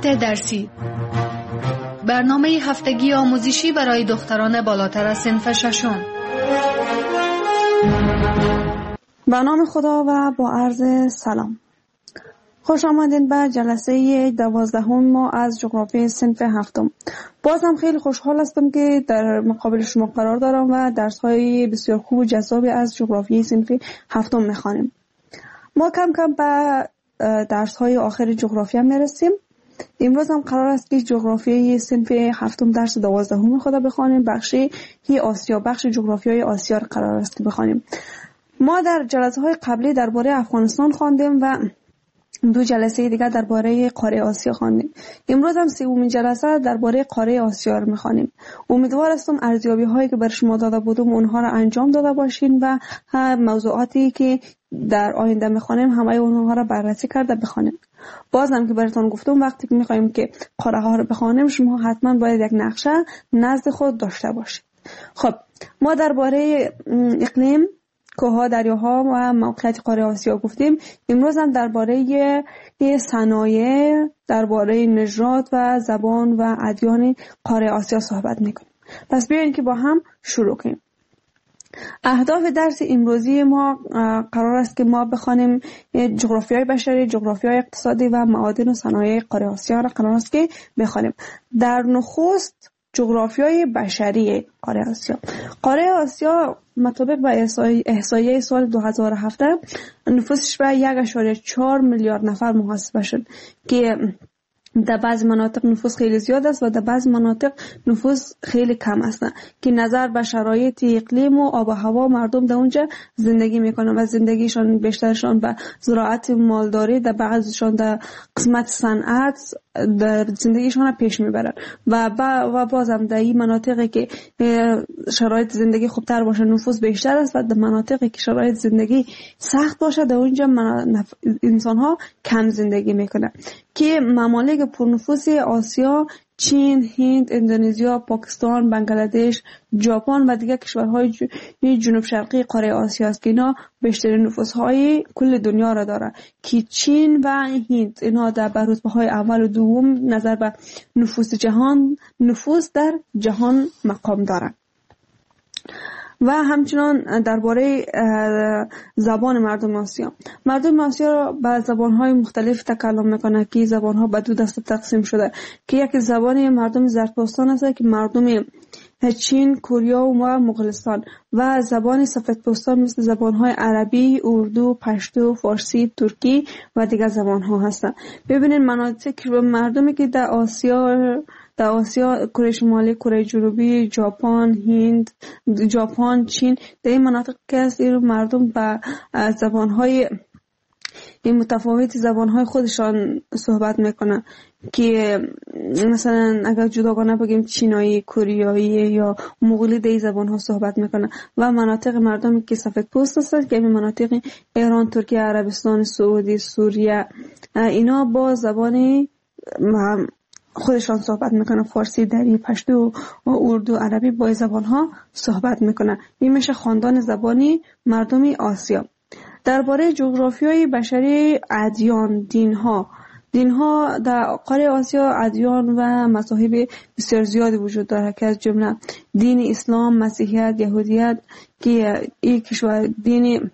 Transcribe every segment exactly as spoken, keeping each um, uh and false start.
مقاطع درسی، برنامه هفتگی آموزشی برای دختران بالاتر از صنف ششم. به نام خدا و با عرض سلام. خوش آمدین به جلسه دوازدهم ما از جغرافی صنف هفتم. بازم خیلی خوشحال هستم که در مقابل شما قرار دارم و درس‌های بسیار خوب و جذابی از جغرافی صنف هفتم می‌خوانیم. ما کم کم به درس‌های آخر جغرافیا میرسیم. امروز هم قرار است که جغرافی صنف هفتم درس دوازدهم خود بخوانیم. بخشی هی آسیا، بخش جغرافیای آسیا را قرار است که بخوانیم. ما در جلسه‌های قبلی درباره افغانستان خواندیم و دو جلسه دیگر درباره قاره آسیا خواندیم. امروز هم سومین جلسه درباره قاره آسیا رو می‌خوانیم. امیدوار هستم ارزیابی‌هایی که بر شما داده بودم اونها را انجام داده باشین و موضوعاتی که در آینده می‌خوانیم همه اونها را بررسی کرده بخوانیم. بازم که براتون گفتم وقتی که می‌خوایم که قاره ها رو بخوانیم شما حتما باید یک نقشه نزد خود داشته باشید. خب ما درباره اقلیم، کوه‌ها، دریاها و موقعیت قاره آسیا گفتیم. امروز هم درباره صنایع، درباره نژاد و زبان و ادیان قاره آسیا صحبت می‌کنیم. پس بیاین که با هم شروع کنیم. اهداف درس امروزی ما قرار است که ما بخوانیم جغرافیای بشری، جغرافیای اقتصادی و معادن و صنایع قاره آسیا را قرار است که بخوانیم. در نخست جغرافیای بشری قاره آسیا. قاره آسیا مطابق با احصایه سال دو هزار و هفت نفوسش به یک ممیز چهار میلیارد نفر محاسبه شد که در بعض مناطق نفوس خیلی زیاد است و در بعض مناطق نفوس خیلی کم است که نظر به شرایط اقلیم و آب و هوا مردم در اونجا زندگی میکنن و زندگیشان بیشترشان به زراعت مالداری، در بعضشان در قسمت صنعت در زندگیشان پیش میبرن و با و بازم در این مناطقی که شرایط زندگی خوبتر باشه نفوس بیشتر است و در مناطقی که شرایط زندگی سخت باشه در اونجا انسان ها کم زندگی میکنن که ممالک پرنفوس آسیا چین، هند، اندونزیا، پاکستان، بنگلادش، ژاپن و دیگر کشورهای جنوب شرقی قاره آسیا است که اینا بیشترین نفوس‌های کل دنیا را داره که چین و هند اینا در رتبه‌های اول و دوم نظر به نفوس جهان نفوس در جهان مقام دارند. و همچنان درباره زبان مردم آسیا. مردم آسیا به زبان‌های مختلف تکلم می‌کنند که زبان‌ها به دو دسته تقسیم شده که یکی زبان مردم زرتپوستان است که مردم چین، کره و مغولستان و زبان سفیدپوستان مثل زبان‌های عربی، اردو، پشتو، فارسی، ترکی و دیگر زبان‌ها هستند. ببینید مناطق مردمی که در آسیا در آسیا کره شمالی، کره جنوبی، ژاپن، هند، ژاپن، چین در این مناطق که است مردم با زبان‌های این متفاوت زبان‌های خودشان صحبت میکنن که مثلا اگر جداگانه بگیم چینایی، کوریایی یا مغولی در این زبان‌ها صحبت میکنن و مناطق مردمی که سفیدپوست هستند که این مناطق ایران، ترکیه، عربستان سعودی، سوریه اینا با زبان خودشان صحبت میکنن. فارسی، دری، پشتو و اردو، عربی با زبان ها صحبت میکنن. این میشه خاندان زبانی مردمی آسیا. درباره جغرافیای بشری، ادیان، دین ها دین ها در قاره آسیا ادیان و مذاهب بسیار زیادی وجود داره که از جمله دین اسلام، مسیحیت، یهودیت که این کشور دین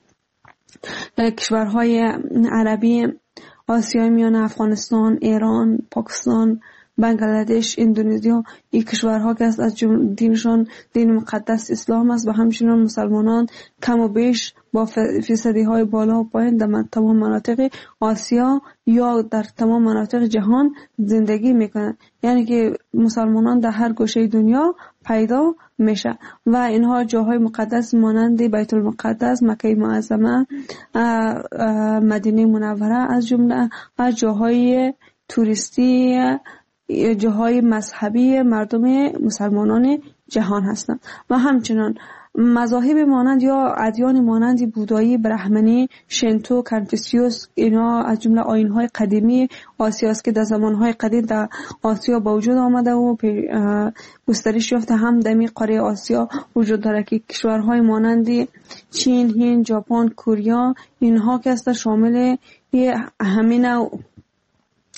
کشورهای عربی آسیای میانه، افغانستان، ایران، پاکستان، بنگلادش، اندونزیا این کشورها که از دینشان دین مقدس اسلام است و همچنین مسلمانان کم و بیش با فیصدی های بالا و پایین در تمام مناطق آسیا یا در تمام مناطق جهان زندگی میکنند. یعنی که مسلمانان در هر گوشه دنیا پیدا میشه و اینها جاهای مقدس مانند بیت المقدس، مکه معظمه، مدینه منوره از جمله از جاهای توریستی جاهای مذهبی مردم مسلمانان جهان هستند و همچنان مذاهب مانند یا ادیان مانند بودایی، برهمنی، شنتو، کنفوسیوس اینا از جمله آیین‌های قدیمی آسیا است که در زمان‌های قدیم در آسیا با وجود آمده و گسترش یافته. هم در قاره آسیا وجود داره که کشورهای مانند چین، هند، ژاپن، کره اینها که است شامل همین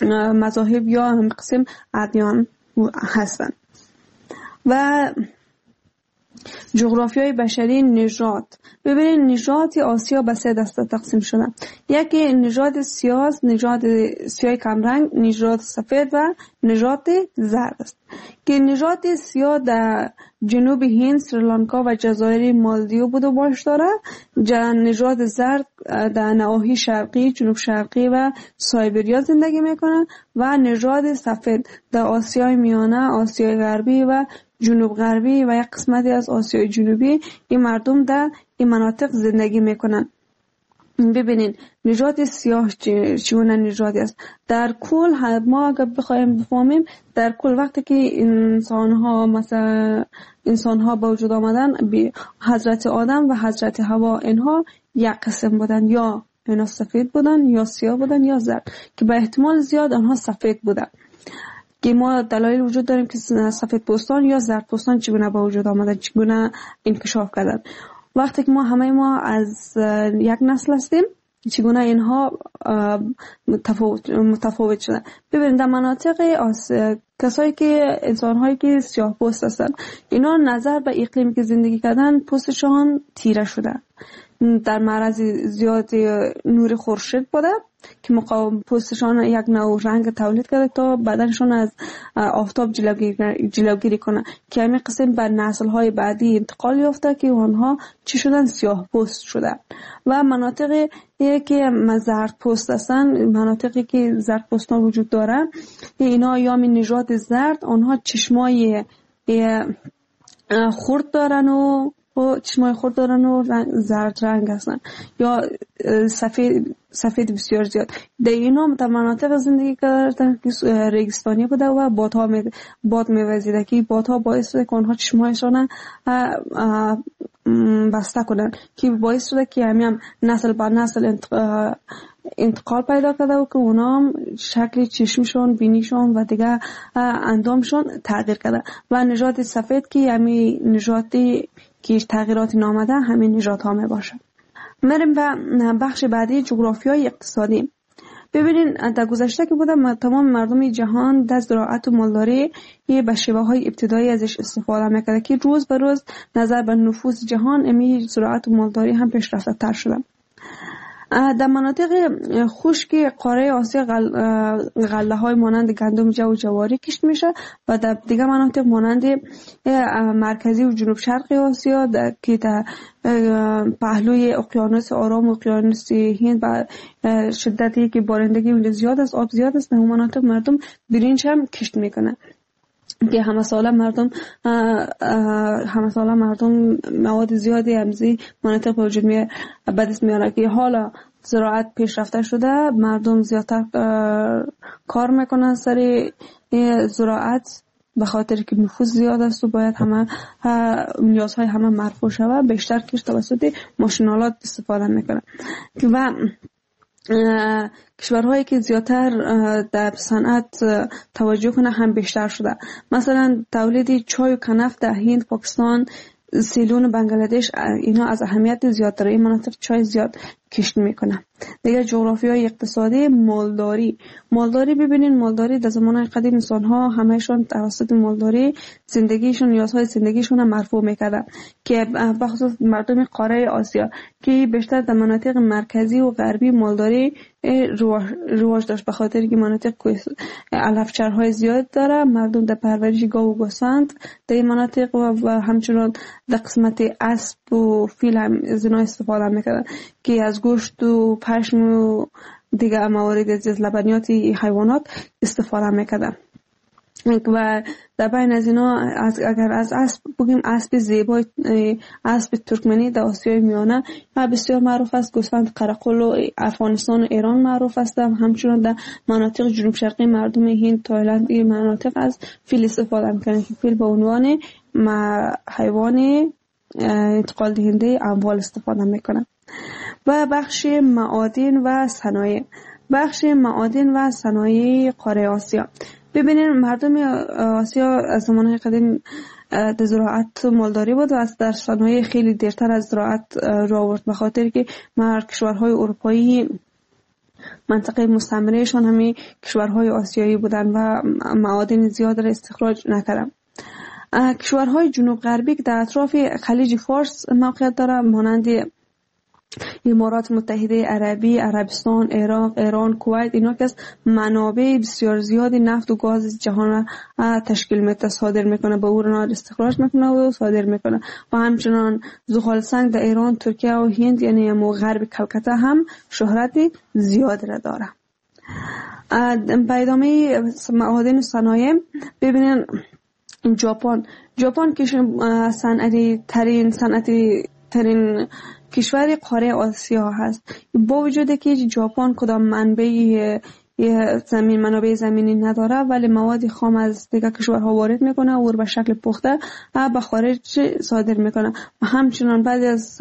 مذاهب یا هم قسم ادیان هستند. و جغرافیای بشری نژاد. ببینید نژاد آسیا به سه دسته تقسیم شده. یکی نژاد سیاه، نژاد سیاه کمرنگ، نژاد سفید و نژاد زرد است. که نژاد سیاه در جنوب هند، سریلانکا و جزایر مالدیو بود و باش داره. نژاد زرد در نواحی شرقی، جنوب شرقی و سایبریا زندگی میکنن و نژاد سفید در آسیای میانه، آسیای غربی و جنوب غربی و یک قسمتی از آسیای جنوبی این مردم در این مناطق زندگی میکنن. ببینین نژاد سیاه چگونه نژادی است. در کل ما اگر بخوایم بفهمیم در کل وقتی که انسان ها مثلا انسان ها به وجود آمدن، حضرت آدم و حضرت حوا اینها یک قسم بودن، یا اینا سفید بودن یا سیاه بودن یا زرد، که به احتمال زیاد آنها سفید بودن. که ما دلایل وجود داریم که سفید پوستان یا زرد پوستان چگونه به وجود آمدن، چگونه انکشاف کردن. وقتی که ما همه ما از یک نسل هستیم، چگونه اینها متفاوت متفاوت شدن. ببینید در مناطق آسیا کسایی که انسان‌هایی که سیاه پوست هستن، اینا نظر به اقلیمی که زندگی کردن پوستشان تیره شده، در معرض زیاد نور خورشید بوده که مقاوم پوستشان یک نوع رنگ تولید کرده تا بدنشان از آفتاب جلوگیری, جلوگیری کنه، که همین قسم بر نسل‌های بعدی انتقال یافته که اونها چی شدن؟ سیاه پوست شدن. و مناطقی که زرد پوست هستن، مناطقی که زرد پوستان وجود داره، اینا یا می نژاد زرد، اونها چشمای خرد دارن و و چشمای خرد دارن و رنگ زرد رنگ هستن، یا سفید سفید بسیار زیاد. در اینا در مناطق زندگی کردن که ریگستانی بوده و بادها می باد میوزیده، که بادها باعث شده که آنها چشمایشان بسته کنن، که باعث شده که همین هم نسل بر نسل انتقال پیدا کرده و که اونا شکل چشمشون، بینیشون و دیگه اندامشون تغییر کرده. و نژاد سفید که همین نژادی که تغییرات نامده همین نژاد ها می باشه. میریم به بخش بعدی، جغرافیای اقتصادی. ببینین در گذشته که بودم تمام مردم جهان در زراعت و مالداری به شیوه های ابتدایی ازش استفاده میکرده، که روز به روز نظر به نفوذ جهان امی زراعت و مالداری هم پیشرفته تر شده. در مناطق خشک قاره آسیا غله های مانند گندم، جو و جواری کشت میشه و در دیگه مناطق مانند مرکزی و جنوب شرق آسیا که در پهلوی اقیانوس آرام و اقیانوس هند با شدتی که بارندگی اونجا زیاد است، آب زیاد است، در اون مناطق مردم برنج هم کشت میکنه، که همه ساله مردم همه ساله مردم مواد زیادی همزی مناطق به وجود میاره. بعد میاره که حالا زراعت پیشرفته شده، مردم زیادتر کار میکنن سر زراعت، به خاطر که نفوذ زیاد است و باید همه نیازهای همه مرفوع شود، بیشتر کش توسط ماشینالات استفاده میکنن. و کشورهایی که زیادتر در صنعت توجه کنه هم بیشتر شده. مثلا تولید چای و کنف در هند، پاکستان، سیلون و بنگلادش، اینا از اهمیت زیاد داره. این مناطق چای زیاد کشت میکنه. دیگه جغرافیای اقتصادی، مالداری. مالداری ببینین، مالداری در زمان قدیم انسان ها همهشون توسط مالداری زندگیشون، نیازهای زندگیشون هم مرفوع میکردن، که بخصوص مردم قاره آسیا که بیشتر در مناطق مرکزی و غربی مالداری رواج داشت، به خاطر که مناطق علفچرهای زیاد داره. مردم در پرورش گاو و گوسفند در این مناطق و همچنان در قسمت اسب و فیل هم از اینا استفاده میکردن، که از گوشت و پشم و دیگه موارد از لبنیات حیوانات استفاده میکردن. و در بین از اینا از اگر از اسب بگیم، اسب زیبای، اسب ترکمنی در آسیای میانه و بسیار معروف است. گوسفند قرقل و افغانستان و ایران معروف است. همچنین در مناطق جنوب شرقی مردم هند، تایلند این مناطق از فیل استفاده میکنند، که فیل به عنوان حیوان انتقال دهنده اموال استفاده میکنند. و بخش معادن و صنایع. بخش معادن و صنایع قاره آسیا. ببینید مردم آسیا از زمان قدیم در زراعت مالداری بود و از در صنایع خیلی دیرتر از زراعت رو آورد، به خاطر که کشورهای اروپایی منطقه مستعمرهشان همین کشورهای آسیایی بودن و معادن زیاد را استخراج نکردن. کشورهای جنوب غربی که در اطراف خلیج فارس موقعیت داره مانند امارات متحده عربی، عربستان، عراق، ایران، کویت، اینا که از منابع بسیار زیادی نفت و گاز جهان را تشکیل میده، صادر میکنه، به اون استخراج میکنه و صادر میکنه. و همچنان زغال سنگ در ایران، ترکیه و هند یعنی همو غرب کلکته هم شهرت زیاد را داره. به ادامه معادن صنایع ببینین ژاپن ژاپن که صنعتی ترین صنعتی ترین کشور قاره آسیا هست. با وجود که ژاپن کدام منبع زمین منابع زمینی نداره ولی مواد خام از دیگر کشورها وارد میکنه و به شکل پخته به خارج صادر میکنه. و همچنان بعد از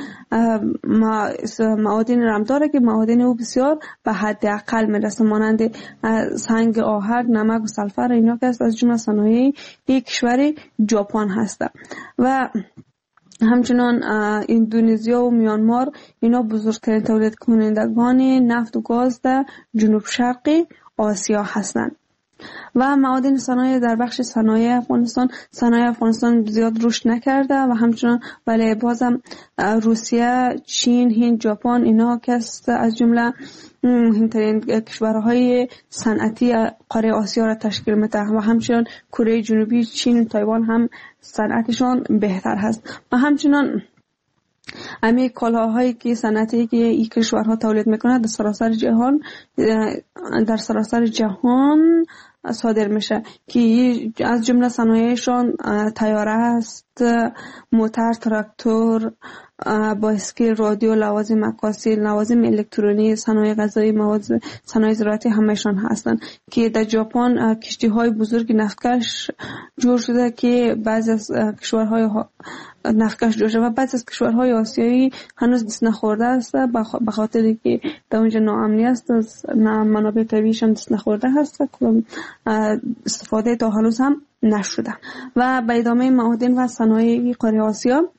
معادن رم داره که معادن او بسیار به حد اقل میرسه مانند سنگ آهک، نمک و سلفر، اینا که از جمله صنایع یک کشور ژاپن هست. و همچنان اندونزیا و میانمار اینا بزرگترین تولید کنندگان نفت و گاز در جنوب شرقی آسیا هستند. و معادن صنایع در بخش صنایع افغانستان صنایع افغانستان زیاد رشد نکرده و همچنان ولی بازم روسیه، چین، هند، ژاپن اینا که از جمله مهمترین کشورهای صنعتی قاره آسیا را تشکیل میده. و همچنان کره جنوبی، چین و تایوان هم صنعتشان بهتر هست. و همچنان همه کالاهایی که صنعتی که این کشورها تولید میکنه در سراسر جهان در سراسر جهان صادر میشه که از جمله صنایعشان طیاره است، موتر، تراکتور، بایسکل، رادیو، لوازم عکاسی، لوازم الکترونیکی، صنایع غذایی، مواد صنایع زراعتی همهشان هستند که در ژاپن کشتی های بزرگ نفتکش جور شده که بعضی از کشورهای نفتکش جور شده و بعضی از کشورهای آسیایی هنوز دست نخورده است به خاطر که در اونجا ناامنی است، از منابع طبیعیش هم دست نخورده هست و استفاده تا هنوز هم نشده. و به ادامه معادن و صنایع قاره آسیا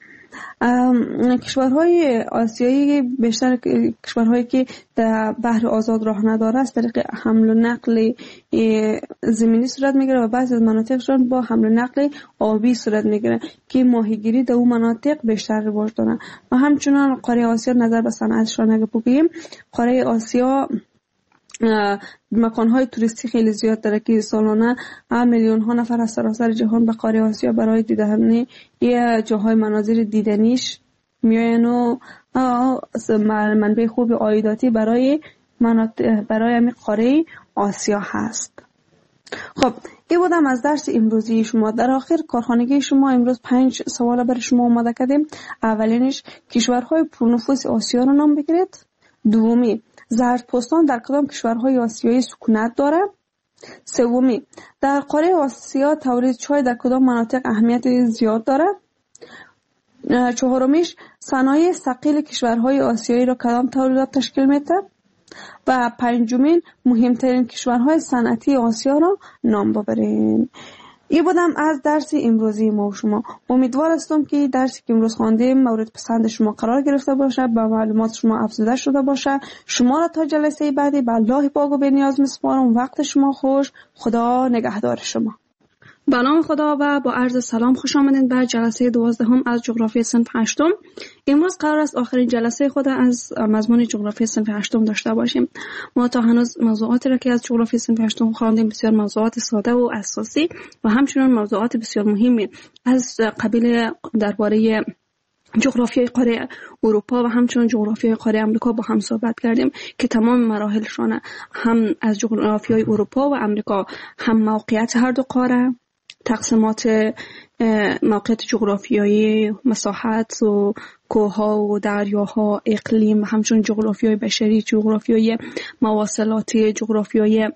کشورهای آسیایی بیشتر کشورهایی که در بحر آزاد راه نداره از طریق حمل و نقل زمینی صورت میگیره و بعضی از مناطقشون با حمل و نقل آبی صورت میگیره که ماهیگیری در اون مناطق بیشتر رواج داره. و همچنان قاره آسیا نظر به صنعتشون اگه بگیم قاره آسیا مکانهای توریستی خیلی زیاد داره که سالانه میلیون ها نفر از سراسر جهان به قاره آسیا برای دیدن یه جاهای مناظر دیدنیش میاین و منبع خوب عایداتی برای مناطق برای همین قاره آسیا هست. خب این بودم از درس امروزی شما. در آخر کارخانگی شما امروز پنج سوال برای شما آماده کردیم. اولینش کشورهای پرنفوذ آسیا رو نام بگیرید. دومی زردپوستان در کدام کشورهای آسیایی سکونت داره؟ سومی در قاره آسیا تولید چای در کدام مناطق اهمیت زیاد داره؟ چهارمیش صنایع ثقیل کشورهای آسیایی را کدام تولیدات تشکیل میده؟ و پنجمین مهمترین کشورهای صنعتی آسیا را نام ببرین. این بودم از درس امروزی ما و شما. امیدوار هستم که درسی که امروز خواندیم مورد پسند شما قرار گرفته باشه، با معلومات شما افزوده شده باشه. شما را تا جلسه بعدی به الله پاک و بی‌نیاز میسپارم. وقت شما خوش. خدا نگهدار شما. به نام خدا و با عرض سلام خوش آمدید به جلسه دوازدهم از جغرافی صنف هشتم. امروز قرار است آخرین جلسه خود از مضمون جغرافی صنف هشتم داشته باشیم. ما تا هنوز موضوعاتی را که از جغرافی صنف هشتم خواندیم بسیار موضوعات ساده و اساسی و همچنین موضوعات بسیار مهمی از قبیل درباره جغرافیای قاره اروپا و همچنین جغرافیای قاره امریکا با هم صحبت کردیم که تمام مراحلشان هم از جغرافیای اروپا و امریکا هم موقعیت هر دو قاره، تقسیمات موقعیت جغرافیایی، مساحت و کوه‌ها و دریاها، اقلیم و همچنین جغرافیای بشری، جغرافیای مواصلاتی، جغرافیای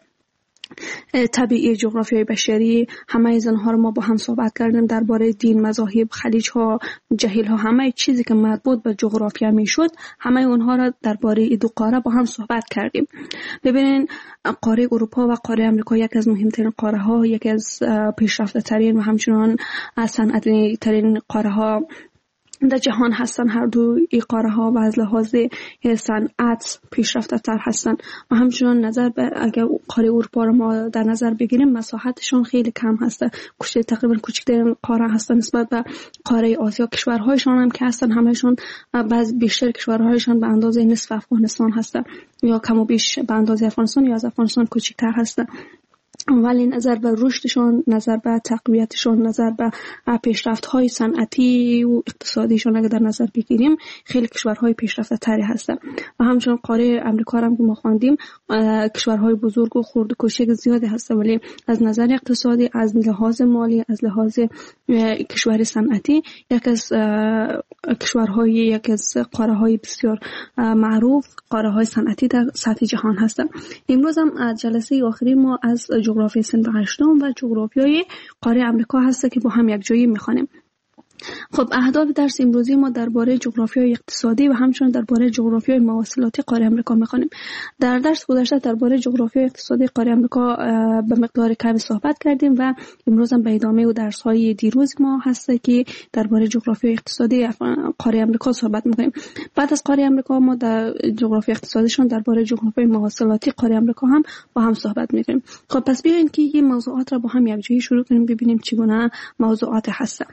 طبیعی، جغرافیای بشری، همه از اینها رو ما با هم صحبت کردیم. درباره دین، مذاهب، خلیج‌ها، جهیل‌ها، همه چیزی که مربوط به جغرافیا میشد همه اونها را درباره این دو قاره با هم صحبت کردیم. ببینین قاره اروپا و قاره امریکا یکی از مهمترین قاره ها، یکی از پیشرفته ترین و همچنان از صنعتی ترین قاره ها در جهان هستن. هر دو این قاره ها و از لحاظ صنعت پیشرفته تر هستن و همچنان نظر به اگر قاره اروپا رو ما در نظر بگیریم مساحتشون خیلی کم هسته، کوچک تقریبا کوچکترین قاره هستن نسبت به قاره آسیا. کشورهایشان هم که هستن همهشون بعض بیشتر کشورهایشان به اندازه نصف افغانستان هستن یا کم و بیش به اندازه افغانستان یا از افغانستان کوچکتر هستن، ولی نظر به رشدشون، نظر به تقویتشون، نظر به پیشرفت‌های صنعتی و اقتصادیشون اگر در نظر بگیریم خیلی کشورهای پیشرفته تری هستن. و همچنین قاره امریکا هم که ما خواندیم کشورهای بزرگ و خرد و کوچک زیادی هستن، ولی از نظر اقتصادی، از لحاظ مالی، از لحاظ کشور صنعتی یک از کشورهای یک از قاره‌های بسیار معروف، قاره‌های صنعتی در سطح جهان هستن. امروز هم جلسه آخری ما از جغرافی صنف هشتم و جغرافیای قاره امریکا هست که با هم یک جایی میخوانیم. خب اهداف درس امروزی ما درباره جغرافیای اقتصادی و همچنین درباره جغرافیای مواصلاتی قاره امریکا میخوانیم. در درس گذشته درباره جغرافیای اقتصادی قاره امریکا به مقدار کمی صحبت کردیم و امروز هم به ادامه و درس‌های دیروز ما هست که درباره جغرافیای اقتصادی قاره امریکا صحبت میکنیم. بعد از قاره امریکا ما در جغرافیای اقتصادیشون درباره جغرافیای مواصلاتی قاره امریکا هم با هم صحبت میکنیم. خب پس بیاین که این موضوعات را با هم یک جایی شروع کنیم ببینیم چگونه موضوعات هستن.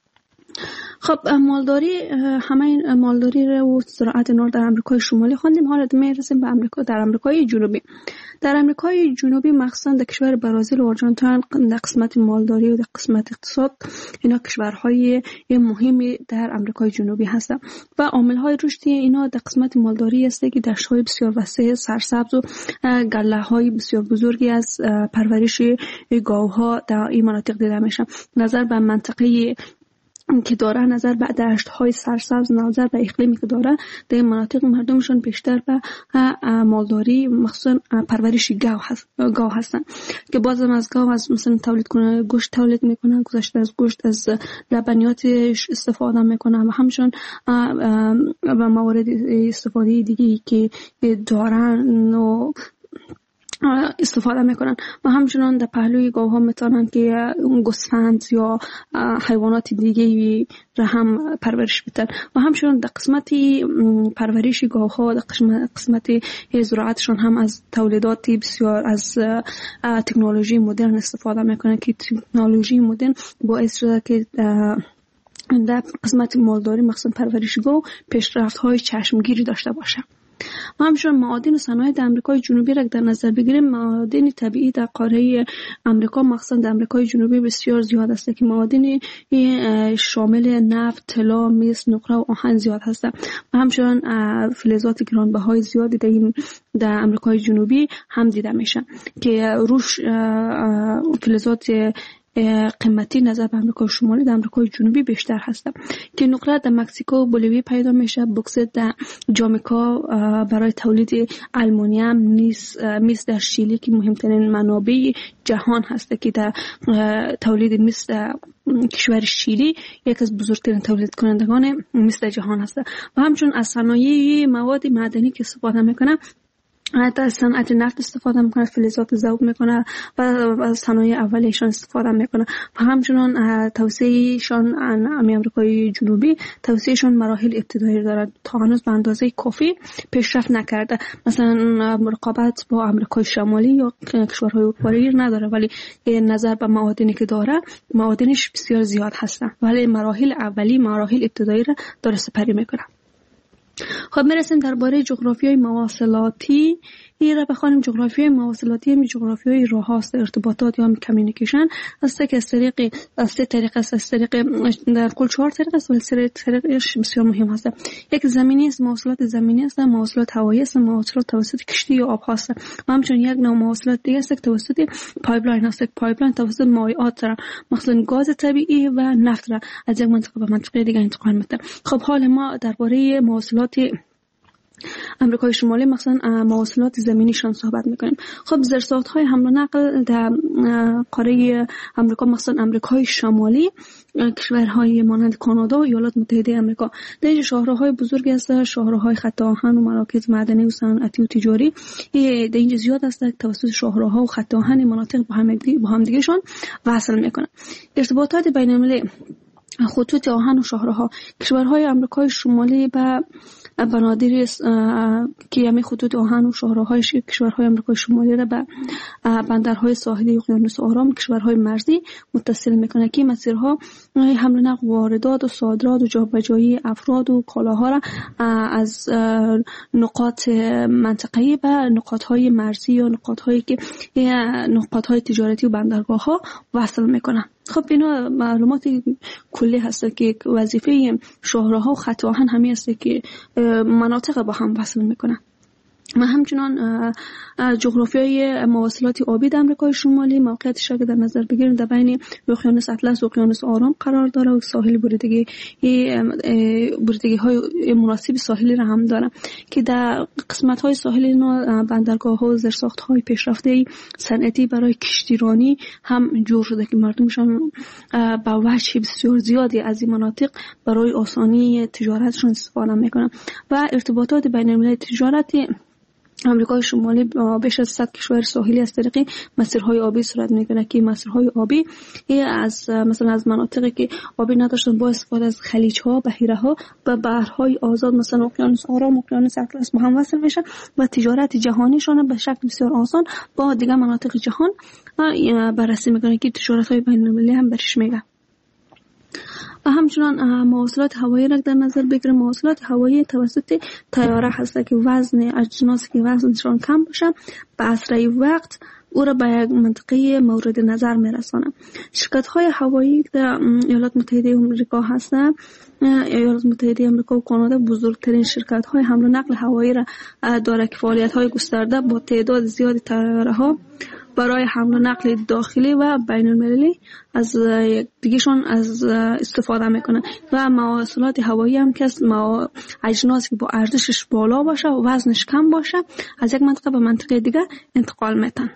خب مالداری، همه این مالداری و زراعت نور در امریکای شمالی خواندیم. حالا میرسیم به امریکا. در امریکای جنوبی در امریکای جنوبی مخصوصا در کشور برزیل و آرژانتین در قسمت مالداری و در قسمت اقتصاد اینا کشورهای مهمی در امریکای جنوبی هستند و عامل‌های رشد اینا در قسمت مالداری است که دشت‌های بسیار وسیع سرسبز و گله‌های بسیار بزرگی از پرورش گاوها در این مناطق دیده میشه. نظر به منطقه که داره، نظر به دشت‌های سرسبز، نظر به اقلیمی که داره، در این مناطق مردمشون بیشتر به مالداری مخصوصا پرورش گاو هست گاو هستن که بازم از گاو از مثلا تولید کنه گوشت تولید میکنن، گذشته از گوشت از لبنیاتش استفاده میکنن و همچنین و موارد استفاده دیگه که دارن و استفاده میکنن و همچنان در پهلوی گاوها میتونن که گوسفند یا حیوانات دیگه را هم پرورش بدن و همچنان در قسمت پرورش گاوها در قسمت زراعتشون هم از تولیدات بسیار از تکنولوژی مدرن استفاده میکنن که تکنولوژی مدرن باعث شده که در قسمت مالداری مخصوصا پرورش گاو پیشرفت‌های چشمگیری داشته باشه. و همچنین معادن و صنایع در امریکای جنوبی را در نظر بگیریم، معادن طبیعی در قاره امریکا مخصوصا در امریکای جنوبی بسیار زیاد است که معادن شامل نفت، طلا، مس، نقره و آهن زیاد هستند و همچنین فلزات گرانبهای زیادی در این در امریکای جنوبی هم دیده میشن که روش فلزات قیمتی نظر به امریکای شمالی در امریکای جنوبی بیشتر هستند که نقره در مکزیکو و بولیوی پیدا میشه، بوکسیت در جامائیکا برای تولید آلومینیوم، نیز مس در شیلی که مهمترین منابع جهان هست که در تولید مس در کشور شیلی یک از بزرگترین تولید کنندگان مس در جهان هست و همچنین از صنایع مواد معدنی که استفاده میکنه حتی صنعت نفت استفاده میکنه، فلزات ذوب میکنه و از صنایع اولیشان استفاده میکنه و همچنان توسعهشان امریکای جنوبی توسعهشان مراحل ابتدایی دارد تا هنوز به اندازه کافی پیشرفت نکرده. مثلا رقابت با امریکای شمالی یا کشورهای اروپایی نداره، ولی نظر به معادنی که داره معادنش بسیار زیاد هستن ولی مراحل اولی مراحل ابتدایی را داره سپری میکنه. خب میرسیم درباره جغرافیای مواصلاتی. این را بخوانیم. جغرافیای مواصلاتی هم جغرافیای راه است، ارتباطات یا کمیونیکیشن است که از طریق از سه طریق است از طریق در کل چهار طریق است ولی سه طریقش بسیار مهم است. یک زمینی است، مواصلات زمینی است، مواصلات هوایی است، مواصلات توسط کشتی یا آب است و همچنین یک نوع مواصلات دیگه است که توسط پایپلاین است. پایپلاین توسط مایعات را مثلا گاز طبیعی و نفت را از یک منطقه به منطقه دیگه انتقال میده. خب حال ما درباره مواصلات امریکای شمالی مثلا مواصلات زمینیشان صحبت میکنیم. خب زیرساخت‌های حمل و نقل در قاره امریکا مثلا امریکای شمالی کشورهای مانند کانادا و ایالات متحده آمریکا در این شاهراهای بزرگی هستند، شاهراهای خط آهن و مراکز معدنی و صنعتی و تجاری در اینجا زیاد هستند. توسط شاهراها و خط آهن مناطق با هم با هم دیگه‌شان وصل میکنن. ارتباطات بین‌المللی خطوط آهن و شاهراها. کشورهای آمریکای شمالی به بنادری که همین خطوط آهن و شاهراهای کشورهای آمریکای شمالی را به بندرهای ساحلی اقیانوس آرام، کشورهای مرزی متصل میکنه که مسیرها حمل و نقل، واردات و صادرات و جابجایی افراد و کالاها را از نقاط منطقه‌ای به نقاطهای مرزی یا نقاطهایی که نقاطهای تجارتی و بندرگاه‌ها وصل میکنه. خب اینا معلومات کلی هست که وظیفه شاهراها و خط آهن همین است که مناطق با هم وصل میکنه. و همچنان جغرافیای مواصلات آبی در آمریکای شمالی موقعیتش را در نظر بگیریم در بین اقیانوس اطلس و اقیانوس آرام قرار داره و ساحل بریدگی بریدگی های مناسب ساحلی را هم داره که در قسمت های ساحلی اینا بندرگاه ها و زیرساخت های پیشرفته صنعتی برای کشتیرانی هم جور شده که مردمشان با وجه بسیار زیادی از این مناطق برای آسانی تجارتشون استفاده میکنن و ارتباطات بین المللی تجارتی آمریکای شمالی بیش از صد کشور ساحلی از طریق مسیرهای آبی صورت میکنه که مسیرهای آبی از مثلا از مناطقی که آبی نداشتن با استفاده از خلیج‌ها، بحیره‌ها و بحرهای آزاد مثلا اقیانوس آرام، اقیانوس اطلس با هم وصل میشن و تجارت جهانیشون به شکل بسیار آسان با دیگر مناطق جهان بررسی میکنه که تجارت‌های بین‌المللی هم برش میگه. و همچنان مواصلات هوایی را در نظر بگیریم. مواصلات هوایی توسط طیاره هست که وزن اجناسی که وزنشان کم باشه به اسرع وقت او را به یک منطقه مورد نظر میرسانه. شرکت های هوایی در ایالات متحده آمریکا هستند. ایالات متحده آمریکا و کانادا بزرگترین شرکت های حمل و نقل هوایی را داره که فعالیت های گسترده با تعداد زیادی طیاره ها برای حمل و نقل داخلی و بین المللی از دیگهشون از استفاده میکنن و مواصلات هوایی هم که از اجناس که با ارزشش بالا باشه و وزنش کم باشه از یک منطقه به منطقه دیگه انتقال میتن.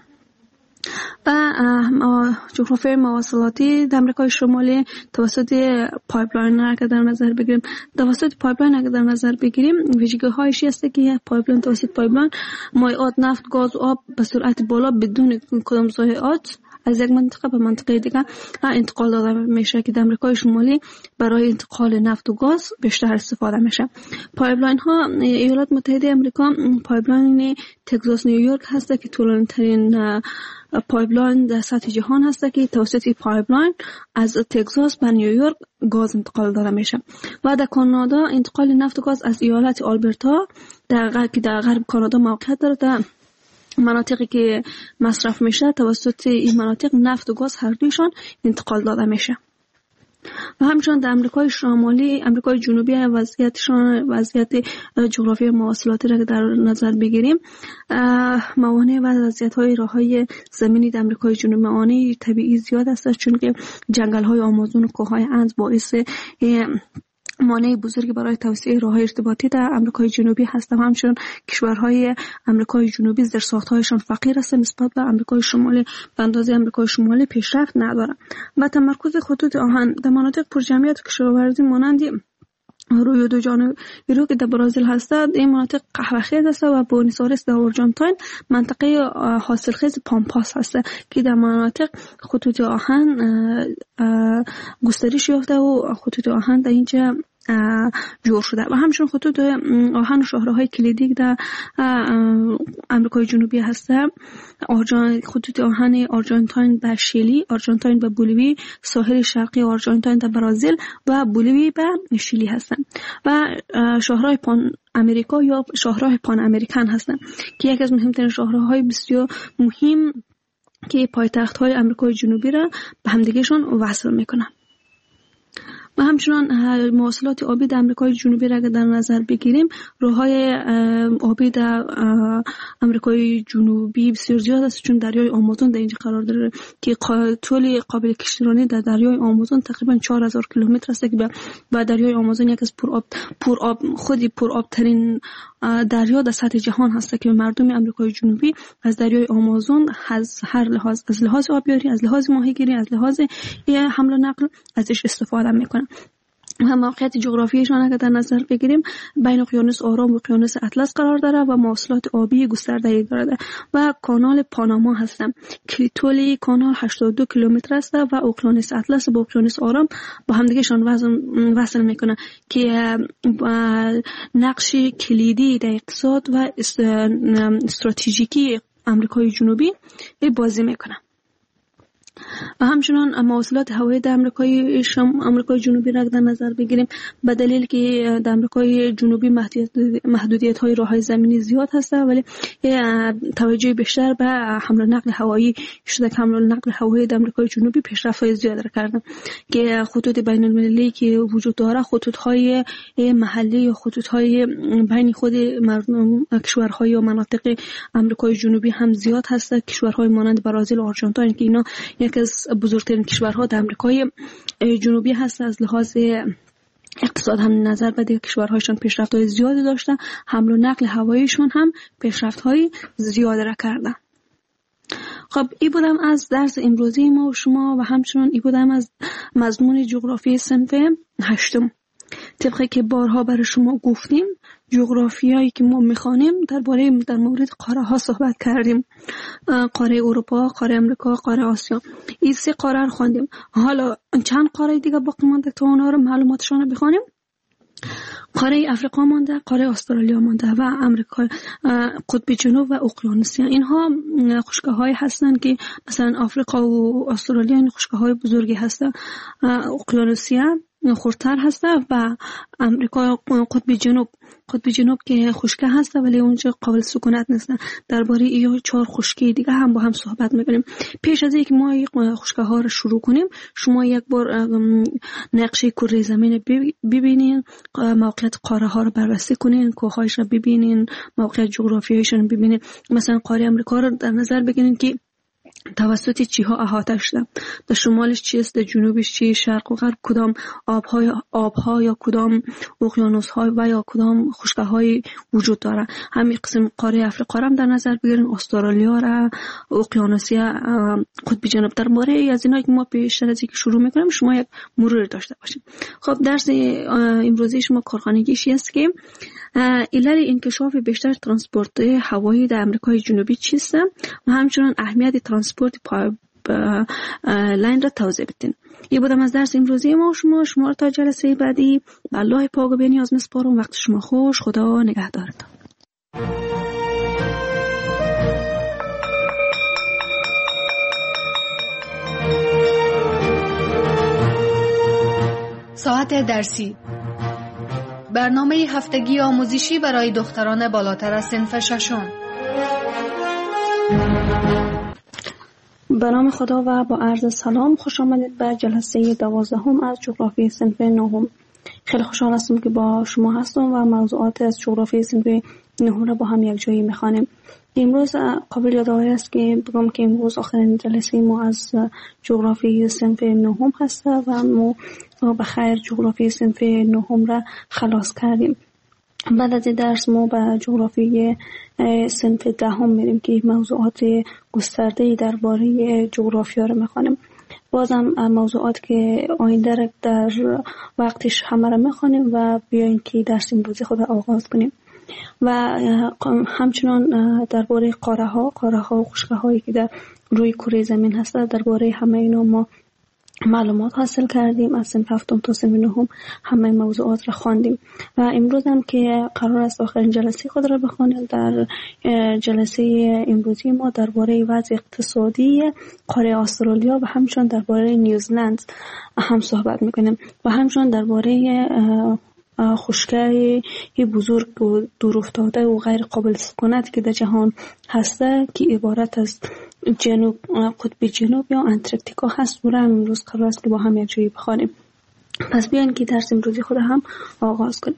و جغرافیای مواصلاتی در آمریکای شمالی توسط پایپلاین را که در نظر بگیریم توسط پایپلاین اگر در نظر بگیریم ویژگی هایش است که پایپلاین توسط پایپلاین مایعات نفت، گاز و آب به سرعت بالا بدون کدام ضایعات از یک منطقه به منطقه دیگه انتقال داده میشه که در آمریکای شمالی برای انتقال نفت و گاز بیشتر استفاده میشه. پایپلاین ها ایالات متحده آمریکا پایپلاین تگزاس نیویورک هست که طولانی ترین پایپلاین در سطح جهان هست که توسط پایپلاین از تگزاس به نیویورک گاز انتقال داده میشه. و در کانادا انتقال نفت و گاز از ایالت آلبرتا در غرب که در غرب کانادا موقعیت داره در مناطقی که مصرف میشه توسط این مناطق نفت و گاز هر دویشان انتقال داده میشه. و همچنان در امریکای شمالی، امریکای جنوبی وضعیتشان وضعیت جغرافی مواصلاتی را در نظر بگیریم موانع و وضعیت‌های راههای زمینی در امریکای جنوبی موانع طبیعی زیاد است چون که جنگل‌های آمازون و کوههای اند باعث مانع بزرگی برای توسعه راه‌های ارتباطی در آمریکای جنوبی هستند. همچنین کشورهای آمریکای جنوبی زیرساخت‌هایشان فقیر است نسبت به آمریکای شمالی به اندازه آمریکای شمالی پیشرفت ندارند. و تمرکز خطوط آهن در مناطق پرجمعیت و کشاورزی مانند روی دو جانب رو که در برزیل هستند این مناطق قهوه‌خیز است و بوئنوس آیرس در آرژانتین منطقه حاصلخیز پامپاس هست که در مناطق خطوط آهن گسترش یافته و خطوط آهن در اینجا جور شده. و همچنین خطوط آهن و شاهراهای کلیدی در آمریکای جنوبی هستند. خطوط آهن آرژانتین به شیلی، آرژانتین به بولیوی، ساحل شرقی آرژانتین در برزیل و بولیوی به شیلی هستند. و شاهراه پان امریکا یا شاهراه پان امریکن هستند که یکی از مهمترین شاهراهای بسیار مهم که پایتخت‌های آمریکای جنوبی را به همدیگه‌شان وصل می‌کنند. و همچنان مواصلات آبی در آمریکای جنوبی را در نظر بگیریم راههای آبی در آمریکای جنوبی بسیار زیاد است چون دریای آمازون در اینجا قرار داره که طول قابل کشتیرانی در دریای آمازون تقریبا چهار هزار کیلومتر است که با دریای آمازون یک از پر آب پر آب خودی پر آب ترین دریا در سطح جهان هست که مردم آمریکای جنوبی از دریای آمازون از هر لحاظ از لحاظ آبیاری، از لحاظ ماهیگیری، از لحاظ حمل و نقل ازش استفاده میکنن. و موقعیت جغرافیایشان اگر در نظر بگیریم بین اقیانوس آرام و اقیانوس اطلس قرار داره و مواصلات آبی گسترده‌ای دارد و کانال پاناما هستند که طول کانال هشتاد و دو کیلومتر است و اقیانوس اطلس با اقیانوس آرام با همدیگهشان وصل میکنه که نقش کلیدی در اقتصاد و استراتژیکی آمریکای جنوبی بازی میکنه. و همچنان مواصلات هوایی در آمریکای شم آمریکای جنوبی را در نظر بگیریم به دلیل که در آمریکای جنوبی محدودیت های راههای زمینی زیاد هست ولی توجه بیشتر به حمل و نقل هوایی شده که حمل و نقل هوایی در آمریکای جنوبی پیشرفت های زیاد را کردن که خطوط بین المللی که وجود داره خطوط های محلی یا خطوط های بین خود مردم کشورهای و مناطق آمریکای جنوبی هم زیاد هست. کشورهای مانند برزیل و آرژانتین که اینا یکی از بزرگترین کشورها در آمریکای جنوبی هست از لحاظ اقتصاد هم نظر به دیگر کشورهایشان پیشرفت‌های زیادی داشتن، حمل و نقل هواییشون هم پیشرفت‌های زیادی را کردن. خب این بودم از درس امروزی ما و شما و همچنان این بودم از مضمون جغرافی صنف هشتم. طبقی که بارها برای شما گفتیم جغرافیایی که ما میخوانیم درباره در مورد قاره ها صحبت کردیم، قاره اروپا، قاره امریکا، قاره آسیا. این سه قاره رو خواندیم. حالا چند قاره دیگه باقی مونده تا اونها رو معلوماتشون رو بخوانیم. قاره افریقا مانده، قاره استرالیا مانده و امریکا قطب جنوب و اقیانوسیا. اینها خشکه‌های هستند که مثلا آفریقا و استرالیا این خشکه‌های بزرگی هستن، اقیانوسیا خردتر هسته و امریکا قطب جنوب قطب جنوب که خشکه هسته ولی اونجا قابل سکونت نیست. درباره این چهار خشکی دیگه هم با هم صحبت میکنیم. پیش از اینکه ما این خشکه ها رو شروع کنیم شما یک بار نقشه کره زمین ببینین، موقعیت قاره ها رو بررسی کنین، کوههایش رو ببینین، موقعیت جغرافیایشون رو ببینین. مثلا قاره امریکا رو در نظر بگیرین که توسط چی ها احاطه شده، در شمالش چیست، در جنوبش چی، شرق و غرب کدام آبهای آبها یا کدام اقیانوس های و یا کدام خشکه های وجود داره. همین قسم قاره افریقا هم در نظر بگیرین، استرالیا را، اقیانوسیا، قطب جنوب. درباره از اینا که ما پیشتر از اینکه شروع میکنیم شما یک مرور داشته باشیم. خب درس امروزی شما کارخانگیش است که علل انکشاف بیشتر ترانسپورت هوایی در امریکای جنوبی چیست و همچنان اهمیت ترانسپورت لاین را توضیح بدین. این بودم از درس امروزی ما. شما شما را تا جلسه بعدی به الله پاک و بی‌نیاز میسپارم. وقت شما خوش. خدا نگهدارتان. ساعت درسی، برنامه هفتگی آموزشی برای دختران بالاتر از صنف ششم. به نام خدا و با عرض سلام خوش آمدید به جلسه دوازدهم از جغرافی صنف نهم. خیلی خوشحال هستم که با شما هستم و موضوعات از جغرافی صنف نهم را با هم یک جایی میخوانیم. امروز قابل یادآوری است که بگم که امروز آخرین جلسه ما از جغرافی صنف نهم هست و ما به خیر جغرافی صنف نهم را خلاص کردیم. بعد از درس ما به جغرافی صنف دهم میریم که موضوعات گسترده‌ای درباره جغرافیا را میخوانیم. بازم موضوعات که آینده در وقتش همه را میخوانیم و بیاین که درس امروزی خود آغاز کنیم. و همچنان درباره قاره ها قاره ها و خشکه هایی که در روی کره زمین هست درباره همه اینا ما معلومات حاصل کردیم. از صنف هفتم تا صنف نهم همه موضوعات را خواندیم و امروز هم که قرار است آخرین جلسه خود را بخوانیم. در جلسه امروزی ما درباره وضع اقتصادی قاره استرالیا و همچنان درباره نیوزلند هم صحبت میکنیم و همچنان درباره خشکه بزرگ و دور افتاده و غیر قابل سکونت که در جهان هسته که عبارت از جنوب قطب جنوب یا انتارکتیکا هست و را امروز قرار است که با هم یک جایی بخوانیم. پس بیاین که درس امروزی خود هم آغاز کنیم.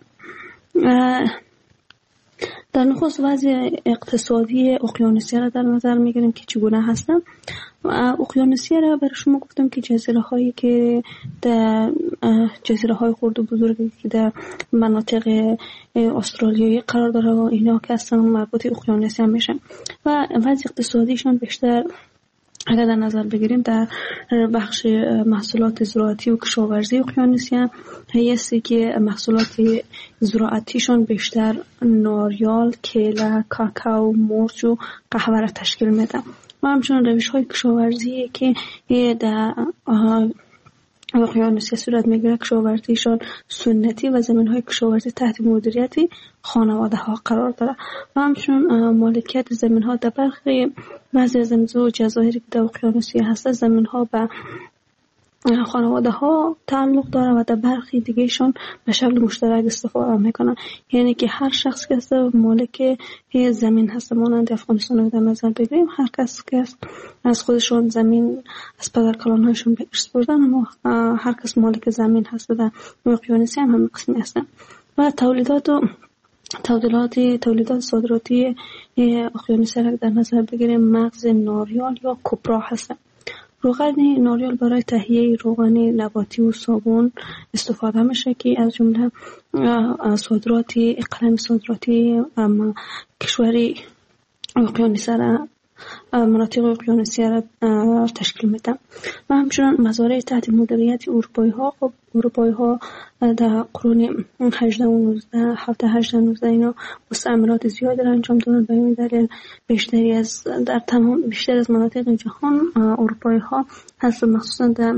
در نخست وضع اقتصادی اقیانوسیا را در نظر میگیریم که چگونه هستند. اقیانوسیا را برای شما گفتم که جزیره هایی که در جزیره های خرد و بزرگی که در مناطق استرالیایی قرار داره و اینا که اصلا مربوط اقیانوسیا میشن و وضع اقتصادیشان بیشتر اگر در نظر بگیریم در بخش محصولات زراعتی و کشاورزی اقیانوسیه هستی که محصولات زراعتیشون بیشتر ناریال، کیله، کاکائو، مرچ و قهوه را تشکیل میده و همچنین روش های کشاورزی که در اقیانوسیه صورت میگیره کشاورزیشون سنتی و زمین های کشاورزی تحت مدیریت خانواده ها قرار داره و همچنین مالکیت زمین ها در برخی بعضی از امضا و جزایری که در اقیانوسیه هست زمین ها به خانواده ها تعلق داره و در برخی دیگهشون به شکل مشترک استفاده میکنن، یعنی که هر شخص که مالک زمین هست مانند افغانستان رو در نظر بگیریم هر کس که از خودشون زمین از پدر کلانهایشون به ارث بردن اما هر کس مالک زمین هست در اقیانوسیه هم همین قسمی هستن و تولیدات و تولیدات تولیدات صادراتی اقیانوسیه را در نظر بگیریم مغز ناریال یا کوپرا هستن. روغن ناریال برای تهیه روغن نباتی و صابون استفاده میشه که از جمله صادراتی اقلیم صادراتی کشوری اقیانوسیه را مناطق اقیانوسیه را تشکیل میده و همچنین مزارع تحت مدیریت اروپایی ها خب اروپایی ها در قرون هجده و نوزده هفده هجده نوزده اینا مستعمرات زیادی را انجام دادن به این دلیل بیشتری از در تمام بیشتر از مناطق جهان اروپایی ها هست مخصوصا در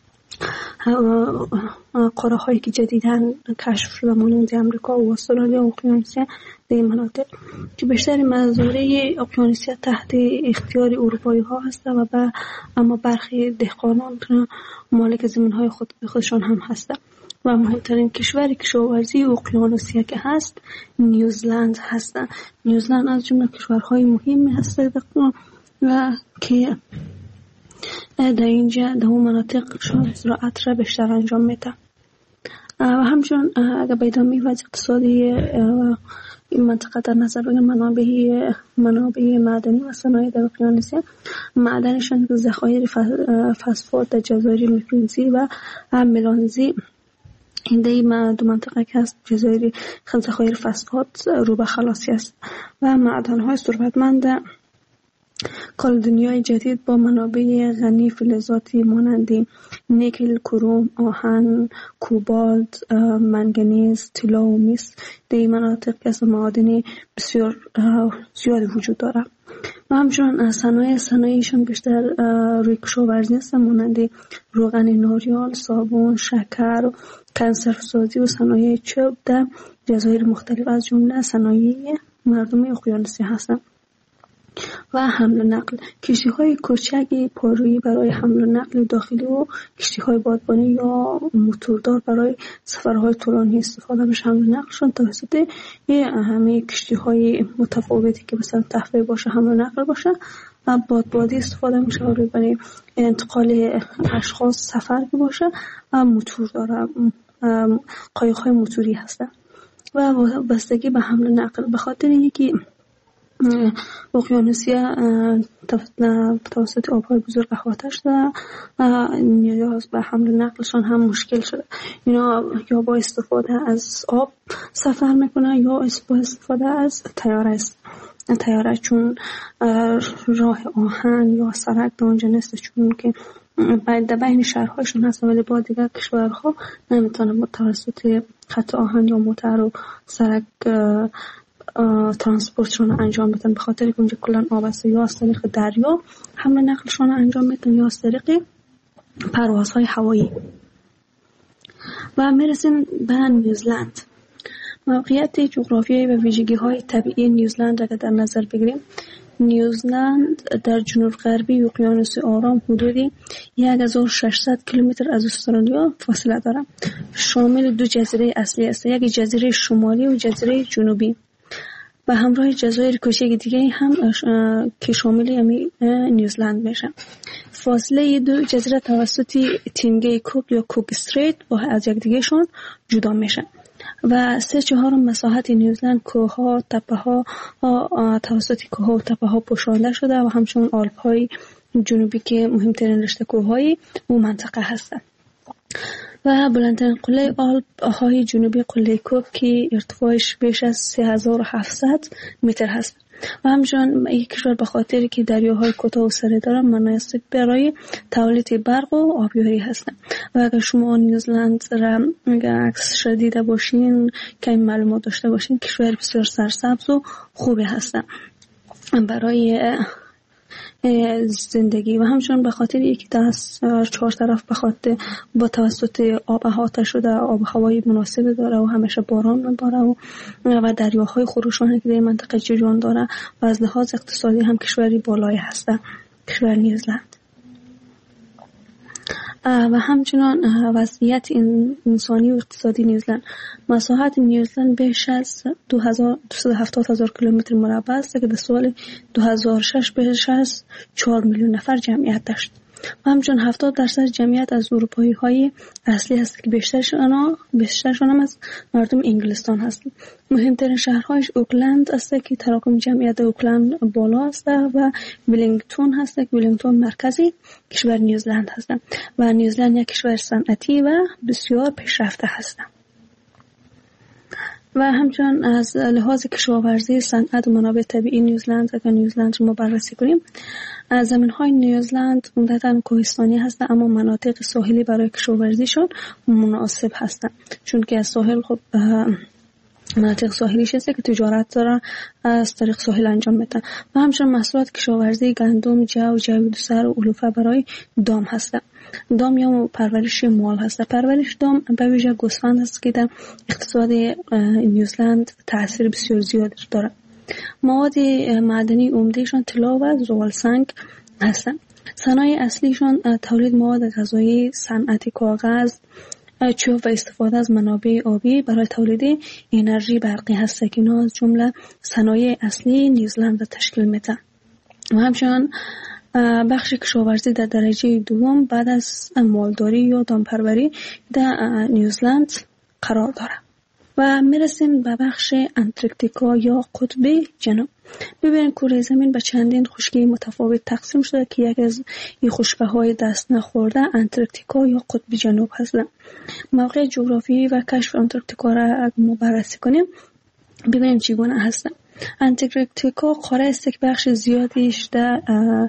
قاره هایی که جدیداً کشف شده مانند امریکا و استرالیا و اقیانوسیه در این مناطق که بیشتر مزارع اقیانوسیه تحت اختیار اروپایی ها هست و با اما برخی دهقانان مالک زمین های خود خودشان هم هست و مهمترین کشور کشاورزی اقیانوسیه که هست نیوزلند هست. نیوزلند از جمله کشورهای مهمی هست و که در اینجا در اون مناطق زراعت را بیشتر انجام میده و همچنین اگر به ادامه وضع اقتصادی این منطقه در نظر بگیریم منابع منابع معدنی و صنایع در اقیانوسیه معدنشان ذخایر فسفات در جزایر میکونزی و ملانزی این در دو منطقه که هست جزایر ذخایر فسفات رو به خلاصی است و معدن‌های ثروتمند کالدونیای جدید با منابع غنی فلزاتی مانند نیکل، کروم، آهن، کوبالت، منگنیز، طلا و مس در این مناطق از معادن بسیار زیادی وجود داره و همچنین صنایع صنایعشان بیشتر روی کشاورزی است مانند روغن ناریال، صابون، شکر، کنسروسازی و صنایع چوب در جزایر مختلف از جمله صنایع مردم اقیانوسیه هستند. و حمل و نقل کشتی های کوچک پارویی برای حمل و نقل داخلی و کشتی های بادبانی یا موتوردار برای سفرهای طولانی استفاده میشه. حمل و نقلشون توسط همه کشتی های متفاوتی که مثلا تفریح باشه حمل و نقل باشه و بادبادی استفاده میشه برای انتقال اشخاص سفر که باشه و موتور داره قایق های موتوری هستن و بستگی به حمل و نقل به خاطر یکی اقیانوسیه توسط آبهای بزرگ احاطه شده نیاز به حمل و نقلشان هم مشکل شده. اینا یا با استفاده از آب سفر میکنه یا با استفاده از تیاره است تیاره چون راه آهن یا سرک در اونجا نیست چون که بعد بین شهرهایشون هست ولی با دیگر کشورها نمیتونه توسط خط آهن یا موتر و سرک ترانسپورتشون انجام بدن به خاطر که اونجا کلان آب است یا از طریق دریا حمل نقلشون انجام میدن یا از طریق پروازهای هوایی. و میرسیم به نیوزلند. موقعیت جغرافیایی و ویژگی های طبیعی نیوزلند را در نظر بگیریم نیوزلند در جنوب غربی اقیانوس آرام حدودی هزار و ششصد کیلومتر از استرالیا فاصله دارد. شامل دو جزیره اصلی است، یک جزیره شمالی و جزیره جنوبی و همراه جزایر کوچک دیگه هم که شامل نیوزلند میشه. فاصله دو جزیره توسط تینگه کوک یا کوک استریت با از یک دیگه شون جدا میشه و سه چهارم مساحت نیوزلند کوه‌ها، تپه‌ها توسط کوه‌ها و تپه‌ها پوشانده شده و همچنین آلپ‌های جنوبی که مهمترین رشته کوه‌های اون منطقه هستند. و بلندترین قله آلپ های جنوبی قله کوک که ارتفاعش بیش از سه هزار و هفتصد متر هست. و همچنین این کشور به خاطر که دریاهای کوتاه و سره داره مناسب برای تولید برق و آبیاری هستند. و اگر شما نیوزلند را عکس شدیده باشین که این معلومات داشته باشین، کشور بسیار سرسبز و خوبی هستند برای زندگی. و همچنین به خاطر یکی دست چهار طرف به خاطر با توسط آب احاطه شده، آب هوایی مناسب داره و همیشه باران میباره و و دریاهای خروشان که در منطقه جریان داره و از لحاظ اقتصادی هم کشوری بالایی هسته کشور نیوزلند. و همچنان وضعیت انسانی و اقتصادی نیوزلند، مساحت نیوزلند بیش از دو هزار و دویست و هفتاد هزار کیلومتر مربع است که در سال دو هزار و شش بیش از چهار میلیون نفر جمعیت داشت. و همچنین هفتاد درصد جمعیت از اروپایی های اصلی هست که بیشترشون آنها بیشترشون هم از مردم انگلستان هستند. مهمترین شهرهایش اوکلند است که تراکم جمعیت اوکلند بالا است و ولینگتون هست که ولینگتون مرکزی کشور نیوزلند هست و نیوزلند یک کشور صنعتی و بسیار پیشرفته هست. و همچنین از لحاظ کشاورزی، صنعت و منابع طبیعی نیوزلند اگر نیوزلند رو بررسی کنیم، زمین‌های نیوزلند عمدتاً کوهستانی هستند اما مناطق ساحلی برای کشاورزیشون مناسب هستند، چون که از ساحل خب مناطق ساحلیش هست که تجارت دارن از طریق ساحل انجام میدن. و همچنین محصولات کشاورزی گندم، جو، جویدوسر و علوفه برای دام هستند. دام یا پرورش مال هست. پرورش دام به ویژه گوسفند است که در اقتصاد نیوزلند تاثیر بسیار زیاد داره. مواد معدنی عمدهشان طلا و زغال سنگ هستند. صنایع اصلیشان تولید مواد غذایی، صنعت کاغذ، چوب و استفاده از منابع آبی برای تولید انرژی برقی هست که اینا از جمله صنایع اصلی نیوزلند را تشکیل میدن. و همچنین بخش کشاورزی در درجه دوم بعد از مالداری یا دامپروری در نیوزلند قرار داره. و میرسیم به بخش انتارکتیکا یا قطب جنوب. ببینید کره زمین به چندین خشکی متفاوت تقسیم شده که یک از این خشکه‌های دست نخورده انتارکتیکا یا قطب جنوب هستند. موقع جغرافیایی و کشف انتارکتیکا را ما بررسی کنیم ببینیم چگونه هستند. انتارکتیکا قاره است که بخش زیادیش در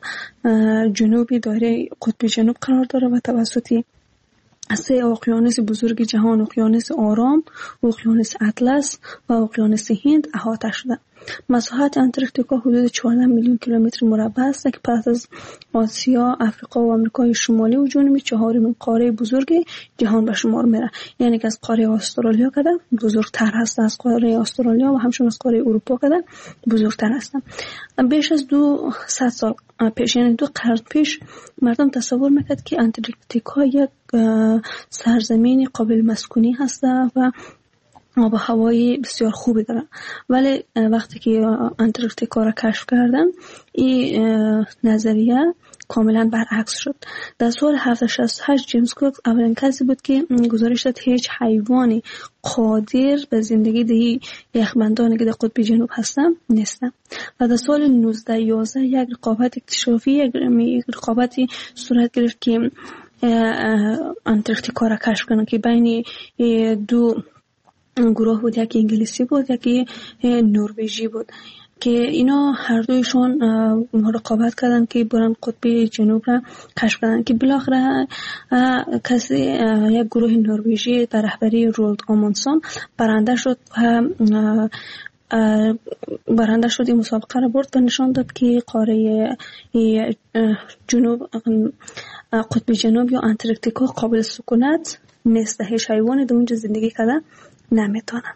جنوبی دایره قطب جنوب قرار داره و توسط سه اقیانوس بزرگ جهان، اقیانوس آرام، اقیانوس اطلس و اقیانوس هند احاطه شده. مساحت انتارکتیکا حدود چهارده میلیون کیلومتر مربع است که پس از آسیا، افریقا و آمریکای شمالی و جنوبی چهارمین قاره بزرگ جهان به شمار میره. یعنی که از قاره استرالیا کده بزرگتر هست، از قاره استرالیا و همچنین از قاره اروپا کده بزرگتر هست. بیش از دو صد سال پیش، یعنی دو قرن پیش، مردم تصور میکرد که انتارکتیکا یک سرزمین قابل مسکونی هست و آب و هوایی بسیار خوبی داره. ولی وقتی که انتارکتیکا را کشف کردن این نظریه کاملا برعکس شد. در سال هفتصد و شصت و هشت جیمز کوک اولین کسی بود که گزارش داد هیچ حیوانی قادر به زندگی در یخبندانی که در قطب جنوب هستن نیستن. و در سال نوزده یازده یک رقابت اکتشافی یک رقابتی صورت گرفت که انتارکتیکا را کشف کنن که بین دو گروه بود، یکی انگلیسی بود یکی نروژی بود که اینا هر دویشون رقابت کردن که برن قطب جنوب را کشف کردن که بالاخره کسی یک گروه نروژی در رهبری رولد آموندسن برنده شد و برنده شد. این مسابقه را برد و نشان داد که قاره جنوب قطب جنوب یا انتارکتیکا قابل سکونت نیست، هیچ حیوانی در اونجا زندگی کرده نمیتونن.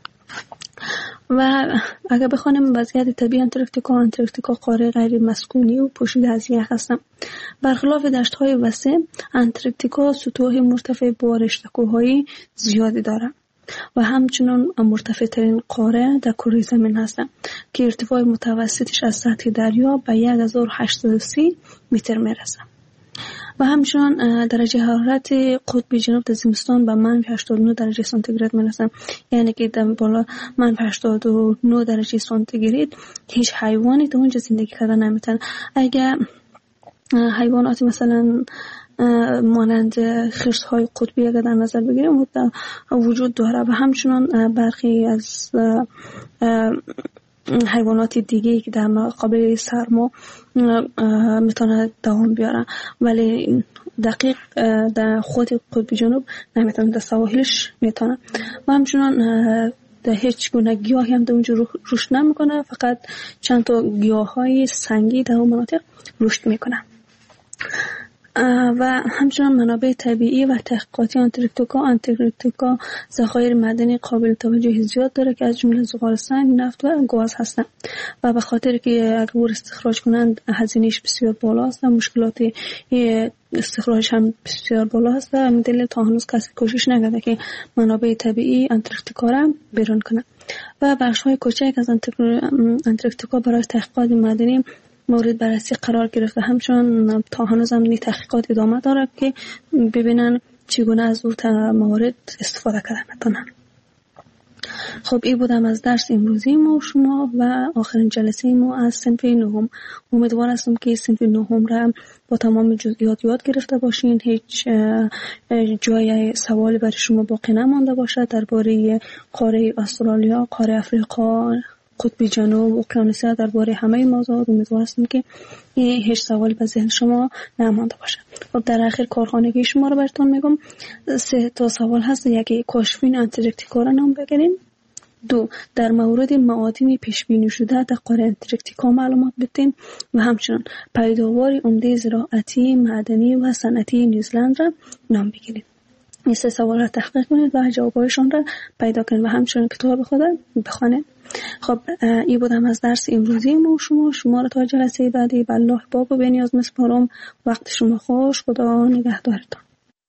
و اگر بخوانیم وضعیت طبیعی انتارکتیکا، انتارکتیکا قاره غیر مسکونی و پوشیده از یخ هستند. برخلاف دشت‌های وسیع، انتارکتیکا سطوح مرتفع با رشته‌کوه‌های زیادی دارد و همچنین مرتفع ترین قاره در کره زمین هستند که ارتفاع متوسطش از سطح دریا به هزار و هشتصد و سی متر میرسه. و همچنین درجه حرارت قطب جنوب در زمستان به منفی هشتاد و نه درجه سانتیگراد میرسه. یعنی که در بالا منفی هشتاد و نه درجه سانتیگراد هیچ حیوانی در اونجا زندگی کردن نمیتونه. اگر حیوانات مثلا مانند خرس‌های قطبی اگر در نظر بگیریم وجود داره و همچنین برخی از حیوانات دیگه که در مقابل سرما میتونه دوام بیاره، ولی دقیق در خود قطب جنوب نمیتونه، در سواحلش میتونه. و همچنان در هیچ گونه گیاهی هم در اونجا رشد نمیکنه، فقط چند تا گیاه های سنگی در اون مناطق رشد میکنه. و همچنان منابع طبیعی و تحقیقاتی آنتارکتیکا آنتارکتیکا ذخایر معدنی قابل توجه زیاد داره که از جمله زغال سنگ، نفت و گاز هستند و به خاطر که اگر استخراج کنند هزینه‌اش بسیار بالا است و مشکلات استخراج هم بسیار بالا است و همین دلیل تا هنوز کسی کوشش نکرده که منابع طبیعی آنتارکتیکا را بیرون کنه. و بخش‌های کوچک از آنتارکتیکا برای تحقیقات معدنی مورد بررسی قرار گرفته. همچنان تا هنوز هم تحقیقات ادامه داره که ببینن چگونه از اون موارد استفاده کردن. خب این بودم از درس امروزی ما شما و آخرین جلسه ما از صنف نهم. امیدوار هستم که صنف نهم را با تمام جزئیات یاد گرفته باشین، هیچ جای سوالی برای شما باقی نمانده باشه درباره قاره استرالیا، قاره افریقا، قطب جنوب، اقیانوسیا، درباره همه موضوعات. امیدوار هستم که هیچ سوالی به ذهن شما نمانده باشه. خب در آخر کارخانگی شما رو براتون میگم. سه تا سوال هست. یکی کاشفین آنتارکتیکا را نام بگیریم. دو، در مورد معادن پیش بینی شده در قاره آنتارکتیکا معلومات بدین و همچنین پیداوار عمده زراعتی، معدنی و صنعتی نیوزلند را نام بگیرید. این سه سوال را تحقیق کنید و جوابایشان را پیدا کنید و همچنین کتاب خود بخوانید. خب این بودم از درس امروزی ما شما شما را تا جلسه بعدی به الله باب و بنیاز میسپارم. وقت شما خوش. خدا نگهدارتان.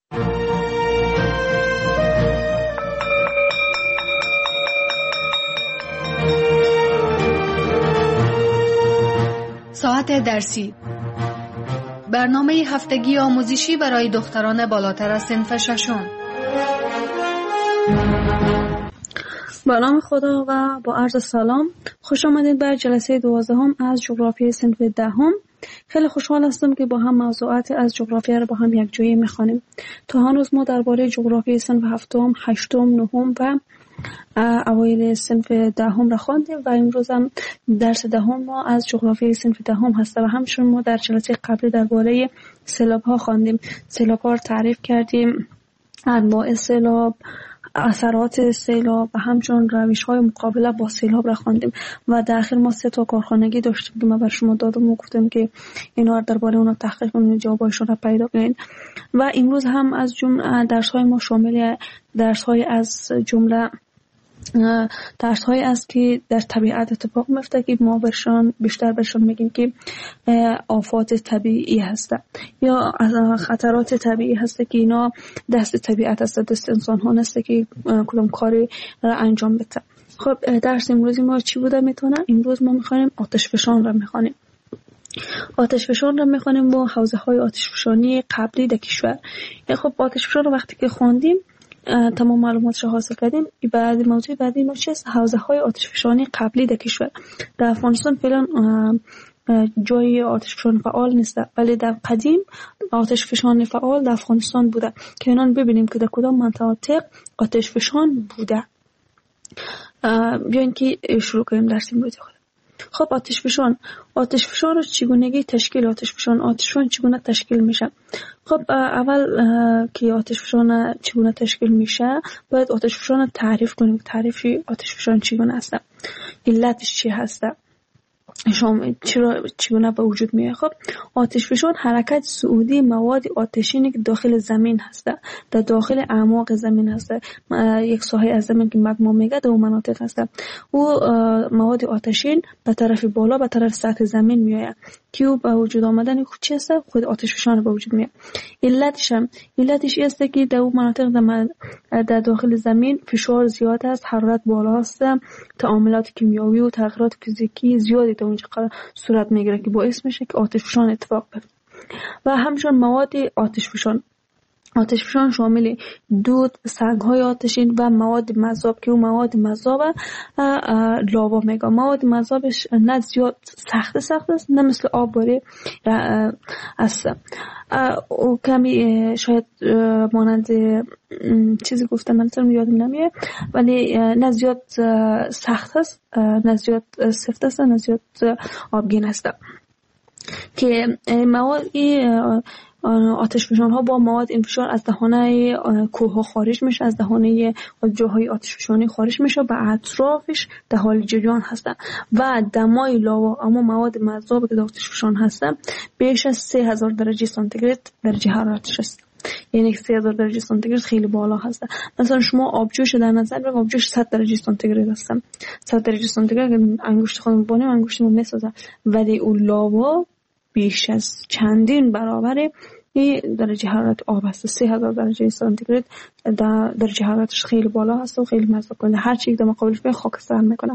ساعت درسی، برنامه هفتگی آموزشی برای دختران بالاتر از صنف ششم. با نام خدا و با عرض سلام، خوش آمدید به جلسه دوازدهم از جغرافی صنف دهم. خیلی خوشحال هستم که با هم موضوعات از جغرافیا را با هم یک جایی میخوانیم. تا هنوز ما درباره جغرافی صنف هفتم، هشتم، نهم و اوایل صنف دهم را خواندیم و امروز هم درس دهم ما از جغرافی صنف دهم هست و همچنین ما در جلسه قبلی درباره سیلاب ها خواندیم. سیلاب ها را تعریف کردیم، انواع سیلاب، اثرات سیلاب و همچنین روش‌های مقابله با سیلاب را خواندیم و در آخر ما سه تا کارخانگی داشتیم که ما بر شما دادم و گفتم که اینا درباره اونها تحقیق کنید، جوابایشون را پیدا کنید. و امروز هم از جمله درس‌های ما شامل درس‌های از جمله درس های است که در طبیعت اتفاق میفته که ما برشان بیشتر برشان میگیم که آفات طبیعی هسته یا خطرات طبیعی هسته که اینا دست طبیعت هسته، دست انسان ها نسته که کدام کاری را انجام بده. خب درس امروزی ما چی بوده میتونه؟ امروز ما میخوانیم آتش فشان را میخوانیم. آتش فشان را میخوانیم با حوزه های آتش فشانی قبلی در کشور. خب آتش فشان رو وقتی که خواندیم تمام معلوماتش حاصل کردیم. بعد موضوع بعدی ما چیست؟ حوزه های آتش فشانی قبلی در کشور. در افغانستان فعلا جای آتش فشان فعال نیست، ولی در قدیم آتش فشان فعال در افغانستان بوده که اینان ببینیم که در کدام مناطق آتش فشان بوده. بیاین که شروع کنیم درس امروزی خود. خب آتش فشان آتش فشان رو چگونگی تشکیل آتش فشان آتش فشان چگونه تشکیل میشه؟ خب اول که آتش فشان چگونه تشکیل میشه باید آتش فشان تعریف کنیم. تعریف آتش فشان چگونه است، علتش چی هست، شما چرا چگونه به وجود میاد؟ خب آتش فشان حرکت صعودی مواد آتشینی که داخل زمین هست، در داخل اعماق زمین هست. یک ساحه از زمین که مگما میگه در اون مناطق هست و مواد آتشین به طرف بالا به طرف سطح زمین میاد که او به وجود آمدن خود چی است؟ خود آتش فشان به وجود میاد. علتش هم علتش است که در اون مناطق در داخل زمین فشار زیاد است، حرارت بالا است، تعاملات کیمیایی و تغییرات فیزیکی زیادی در اونجا صورت میگیره که باعث میشه که آتش فشان اتفاق بیفته. و همچنین مواد آتش فشان آتشفشان شامل دود، سنگ‌های آتشین و مواد مذاب که اون مواد مذاب لاوا میگه. مواد مذابش نه زیاد سخت سخت است، نه مثل آب باره است. او کمی شاید مانند چیزی گفتم من اصلا یادم نمیاد، ولی نه زیاد سخت است، نه زیاد سفت است، نه زیاد آبگین است. که مواد آتشفشان ها با مواد انفجار از دهانه کوه ها خارج میشه، از دهانه جاهای آتشفشانی خارج میشه و اطرافش در حال جریان هستن و دمای لاوا اما مواد مذاب که در آتشفشان هستن بیش از سه هزار درجه سانتیگراد درجه حرارتش است. یعنی سه هزار درجه سانتیگراد خیلی بالا هست. مثلا شما آبجوش در نظر بگیرید، آبجوش صد درجه سانتیگراد هست. صد درجه سانتیگراد انگشت خودمون بانیم انگشتمون میسازه، ولی اون لاوا بیش از چندین برابر این درجه حرارت آب هست. سه هزار درجه سانتیگراد در درجه حرارتش خیلی بالا هست و خیلی مذاب کننده. هر چیز در مقابلش به خاکستر میکنه.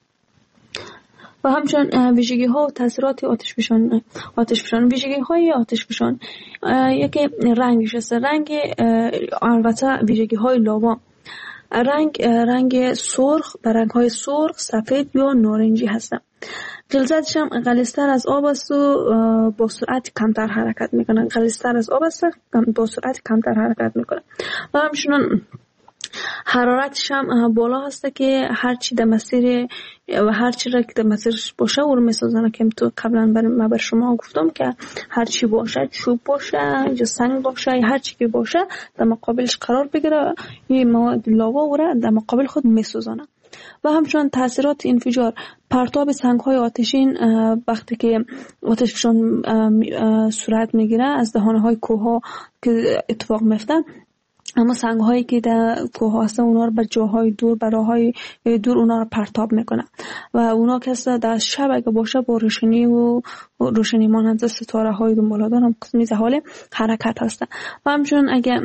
و همچنین ویژگی ها و تاثیرات آتشفشان. آتشفشان ویژگی های آتشفشان یکی رنگش است. رنگ البته ویژگی های لاوا رنگ رنگ سرخ، به رنگ های سرخ، سفید یا نارنجی هستن. غلظتش هم غلیظتر از آب است و با سرعت کمتر حرکت میکنه. غلیظتر از آب است با سرعت کمتر حرکت میکنه. و همچنین حرارتش هم بالا هست که هر چی در مسیر و هر چی را که در مسیرش باشه او رو میسازن. که تو قبلا بر ما بر شما گفتم که هر چی باشه، چوب باشه یا سنگ باشه، هر چی که باشه در مقابلش قرار بگیره، این مواد لاوا او را در مقابل خود میسازن. و همچنین تاثیرات انفجار. پرتاب سنگ‌های آتشین وقتی که آتشفشان صورت میگیره از دهانه‌های کوه‌ها که اتفاق میفته، اما سنگ‌هایی که در کوه هستن اونا رو به جاهای دور، به راه‌های دور اونا رو پرتاب میکنه و اونا که در شب اگه باشه با روشنی و روشنی مانند ستاره‌های دنباله‌دار هم قسمی در حال حرکت هستن. و همچنین اگه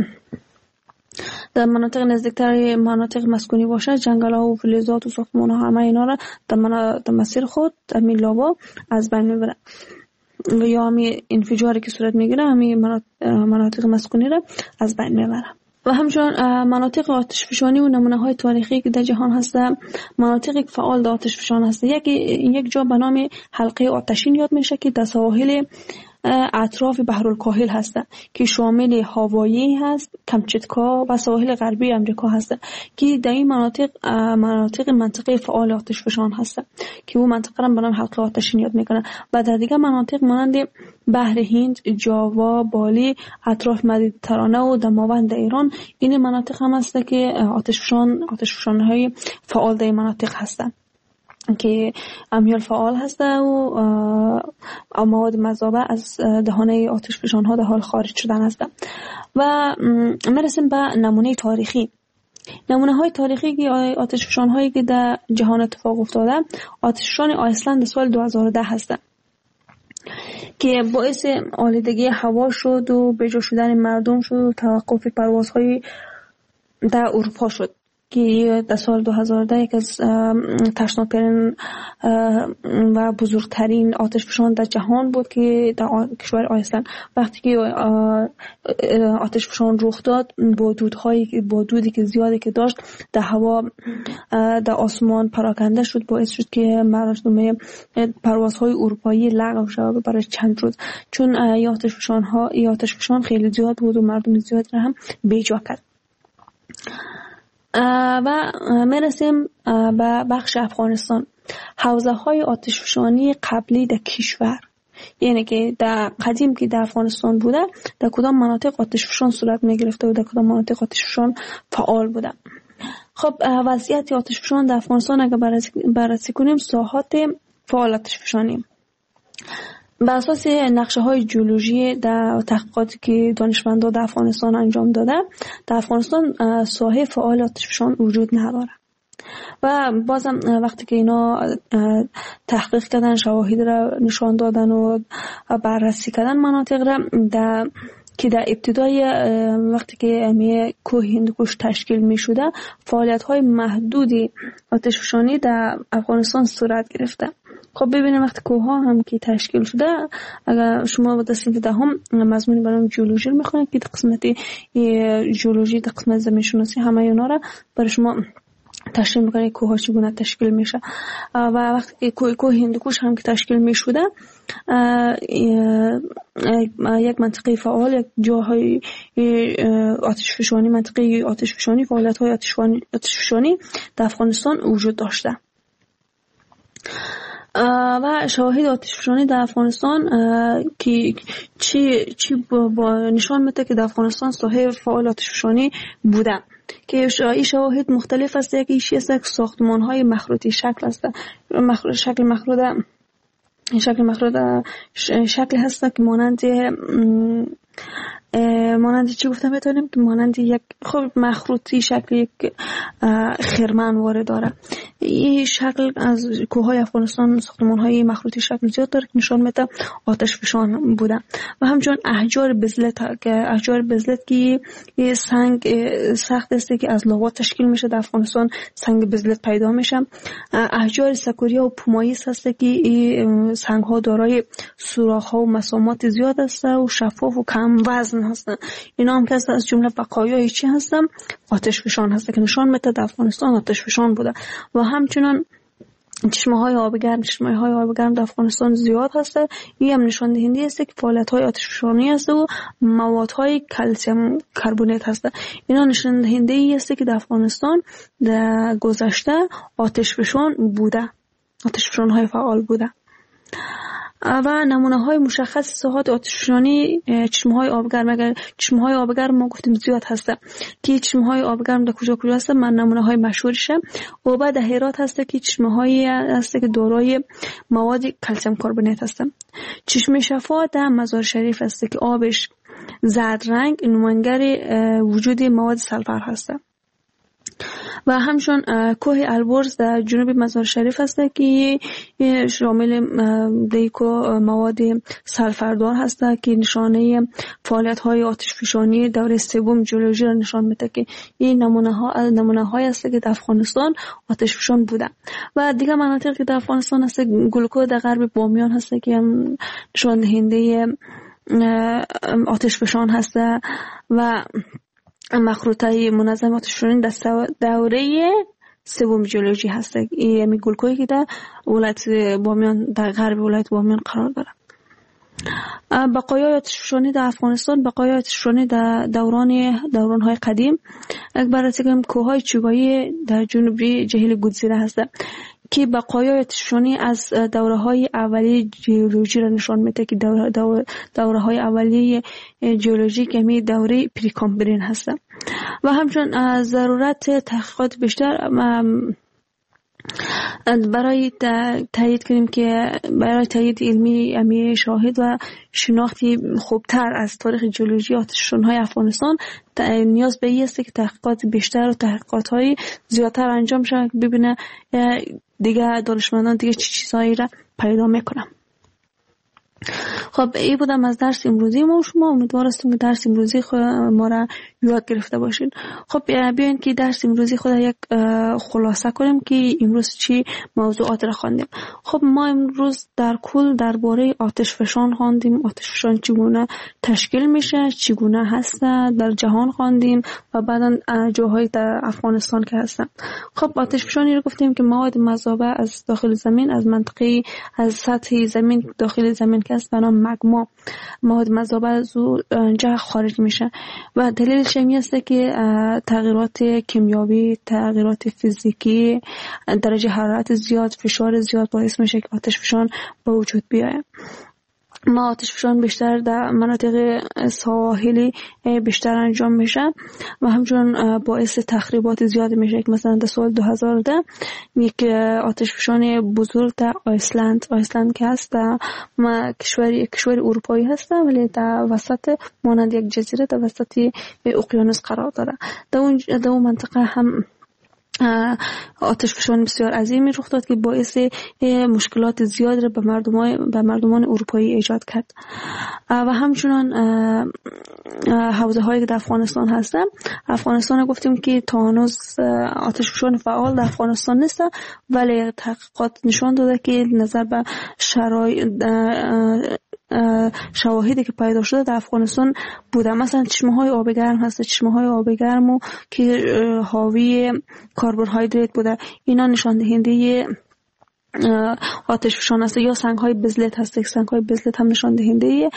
در مناطق نزدیکتر مناطق مسکونی باشه، جنگل‌ها و فلزات و ساختمان‌ها همه اینا را در مسیر خود در می لاوا از بین میبره و یا همین انفجاری که صورت میگیره همین مناطق مسکونی را از بین میبره. و همچنین مناطق آتشفشانی و نمونه‌های تاریخی که در جهان هستند، مناطقی که فعال در آتشفشان هست. یک یک جا به نام حلقه آتشین یاد میشه که در سواحل اطراف بحرالکاهل هست که شامل هاوایی هست، کمچتکا و سواحل غربی امریکا هست که در این مناطق مناطق منطقه فعال آتشفشان هست که اون منطقه را به نام حلقه آتشین یاد میکنه. و در دیگر مناطق مانند بحر هند، جاوا، بالی، اطراف مدیترانه و دماوند ایران این مناطق هم هست که آتشفشان آتشفشان‌های فعال در این مناطق هستند که امیال فعال هسته و مواد مذابه از دهانه آتشفشان ها در حال خارج شدن هستند. و میرسیم به نمونه تاریخی. نمونه های تاریخی که آتشفشان هایی که در جهان اتفاق افتاده، آتشفشان آیسلند سال دو هزار و ده هستند که باعث آلودگی هوا شد و بجا شدن مردم شد و توقف پروازهای در اروپا شد که در سال دو هزار و ده یک از ترسناکترین و بزرگترین آتشفشان در جهان بود که در کشور آیسلند وقتی که آتشفشان رخ داد با دودهایی با دودی که زیادی که داشت در هوا در آسمان پراکنده شد، باعث شد که مردم پروازهای اروپایی لغو شود برای چند روز، چون این آتشفشان ها این آتشفشان خیلی زیاد بود و مردم زیاد را هم بیجا کرد. و میرسیم به بخش افغانستان. حوزه های آتشفشانی قبلی در کشور، یعنی که در قدیم که در افغانستان بوده در کدام مناطق آتشفشان صورت می گرفته و در کدام مناطق آتشفشان فعال بوده. خب وضعیت آتشفشان در افغانستان اگر بررسی کنیم، ساحات فعال آتشفشانی بر اساس نقشه های جیولوژی در تحقیقاتی که دانشمندان در افغانستان انجام داده، در افغانستان ساحه فعال آتشفشان وجود نداره. و بازم وقتی که اینا تحقیق کردن، شواهد را نشان دادن و بررسی کردن مناطق را در که در ابتدای وقتی که امی کوه هندوکش تشکیل می شده، فعالیت های محدودی آتشفشانی در افغانستان صورت گرفته خب ببینیم وقتی کوه ها هم که تشکیل شده، اگر شما با صنف دهم مضمون برای ژئولوژی میخونید که قسمت ژئولوژی، قسمت زمین شناسی، همه اینا را برای شما تشکیل میکنه کوه ها چگونه تشکیل میشه. و وقتی کوه کوه هندوکوش هم که تشکیل میشده، یک منطقه فعال، یک جاهای آتش فشانی، منطقه آتش فشانی، فعالیت های آتش فشانی در افغانستان وجود داشته. و شواهد آتش فشانی در افغانستان که چی چی با نشان میده که در افغانستان ساحه فعال آتش فشانی بوده، که این شواهد مختلف است. یکی است که ساختمان های مخروطی شکل است، مخروط شکل مخروط شکل مخروط شکل هست که مانند مانند چی گفتم بتونیم که مانند یک خب مخروطی شکل یک خرمن وارد داره. این شکل از کوههای افغانستان ساختمان‌های مخروطی شکل زیاد داره که نشان میده آتش فشان بوده. و همچنین احجار بزلت که احجار بزلت که یه سنگ سخت است که از لاوا تشکیل میشه، در افغانستان سنگ بزلت پیدا میشه. احجار سکوریا و پومایس هست که این سنگ‌ها دارای سوراخ‌ها و مسامات زیاد است و شفاف و کم وزن هستن. اینا هم که از جمله بقایای چی هستن؟ آتش فشان هست که نشان میده در افغانستان آتش فشان بوده. و همچنین چشمه های آب گرم چشمه های آب گرم در افغانستان زیاد هست. این هم نشان دهنده است که فعالیت های آتش فشانی است و مواد های کلسیم کربونات هست. اینا نشان دهنده است که در افغانستان در گذشته آتش فشان بوده، آتش فشان های فعال بوده. و نمونه های مشخص ساحات آتش فشانی چشمه های آبگرم، اگر چشمه های آبگرم ما گفتیم زیاد هسته که چشمه های آبگرم در کجا کجا هسته، من نمونه های مشهورشه. و بعد هرات هسته که چشمه های هسته که دارای مواد کلسیم کربونات هسته. چشمه شفا در مزار شریف هسته که آبش زرد رنگ، نمونگر وجود مواد سلفر هسته. و همچنین کوه البرز در جنوب مزار شریف هست که شامل دیکو مواد سلفردار هست که نشانه فعالیت های آتش فشانی دوره سوم ژئولوژی را نشان میده که این نمونه ها نمونه های است که در افغانستان آتش فشان بوده. و دیگه مناطقی که در افغانستان هست، گلکو در غرب بامیان هست که هم نشان دهنده آتش فشان هست. و مخروطه منظم آتش فشانی در دوره سوم ژئولوژی هست. این گلکویی که در ولایت بامیان در غرب ولایت بامیان قرار داره. بقایای آتش فشانی در افغانستان، بقایای آتش فشانی در دوران دوران‌های قدیم، بررسی کنیم کوههای چوبایی در جنوبی جهیل گودزیره هست که بقایای آتش فشانی از دوره‌های اولیه ژئولوژی را نشان میده که دوره دوره دوره‌های اولیه ژئولوژی که می دوره پریکامبرین هست. و همچنین ضرورت تحقیقات بیشتر برای تایید کنیم که برای تایید علمی امی شاهد و شناختی خوبتر از تاریخ ژئولوژی آتش فشان‌های افغانستان نیاز به این است که تحقیقات بیشتر و تحقیقات‌های زیادتر انجام شود که ببینه دیگه دانشمندان دیگه چی چیزایی را پیدا میکنن. خب این بودم از درس امروزی ما و شما. امیدوار هستم که درس امروزی خود ما را یاد گرفته باشین. خب بیاین که درس امروزی خود یک خلاصه کنیم که امروز چی موضوعات را خواندیم. خب ما امروز در کل درباره آتش فشان خواندیم، آتش فشان چگونه تشکیل میشه، چگونه هست در جهان خواندیم و بعدا جاهای در افغانستان که هستن. خب آتش فشانی رو گفتیم که مواد مذابه از داخل زمین، از منطقه از سطح زمین داخل زمین که است به نام مگما، مواد مذابه از اونجا خارج میشه. و دلیلش این است که تغییرات کیمیایی، تغییرات فیزیکی، درجه حرارت زیاد، فشار زیاد باعث میشه که آتش فشان به وجود بیاید. ما آتش فشان بیشتر در مناطق ساحلی بیشتر انجام میشه و همچنین باعث تخریبات زیاد میشه که مثلا در سال دو هزار و ده یک آتش فشان بزرگ در آیسلند آیسلند که هست ما کشوری کشور اروپایی هست ولی در وسط مانند یک جزیره در وسط اقیانوس قرار داره. در اون در اون منطقه هم آتش فشان بسیار عظیمی رخ داد که باعث مشکلات زیاد را به مردمان به مردمان اروپایی ایجاد کرد. و همچنان حوزه هایی که در افغانستان هستن، افغانستان گفتیم که تا هنوز آتش فشان فعال در افغانستان نیست، ولی تحقیقات نشان داده که نظر به شرایط شواهدی که پیدا شده در افغانستان بوده. مثلا چشمه های آب گرم هست، چشمه های آب گرم که حاوی کربوهیدرات بوده، اینا نشان دهنده آتش فشان است. یا سنگ های بزلت هست، سنگ های بزلت هم نشان دهنده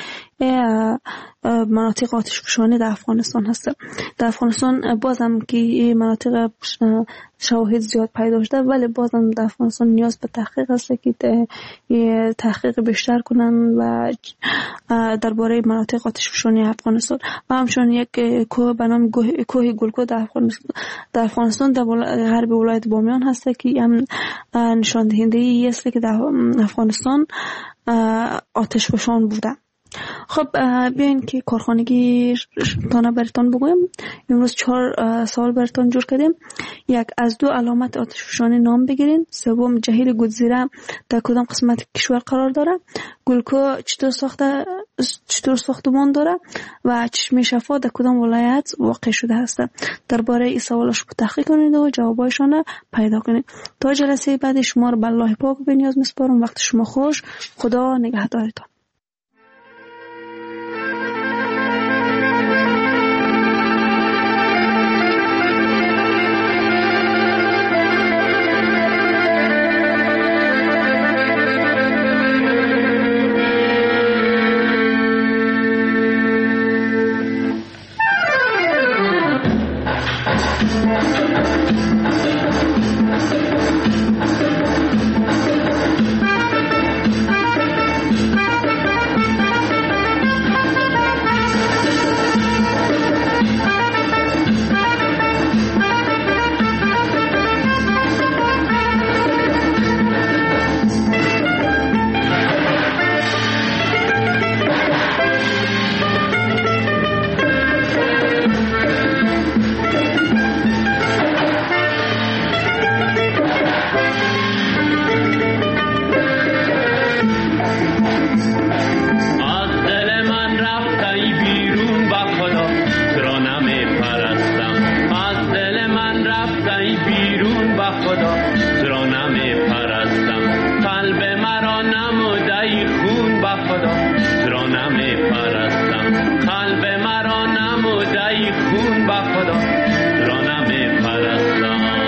مناطق آتش فشانی در افغانستان هست. در افغانستان بازم که مناطق شواهد زیاد پیدا شده، ولی بازم در افغانستان نیاز به تحقیق است که تحقیق بیشتر کنن و درباره مناطق آتش فشانی افغانستان. و همچنین یک کوه به نام کوه گلکو در افغانستان در افغانستان در غرب ولایت بامیان هست که هم نشان دهنده است که در افغانستان آتش فشان بوده. خب بیاین که کارخانگی تانه براتون بگویم. امروز چهار سوال براتون جور کردیم. یک، از دو علامت آتش فشانی نام بگیرین. سوم، جهیل گودزیره در کدام قسمت کشور قرار داره؟ گلکو چطور ساخته چطور ساختمان داره؟ و چشمه شفا در کدام ولایت واقع شده است؟ درباره این سوالاشو تحقیق کنید و جوابایشان پیدا کنید. تا جلسه بعد شما رو به الله پاک و بی‌نیاز میسپارم. وقت شما خوش. خدا نگهدارتان. خون با خدا را نمی پرستم.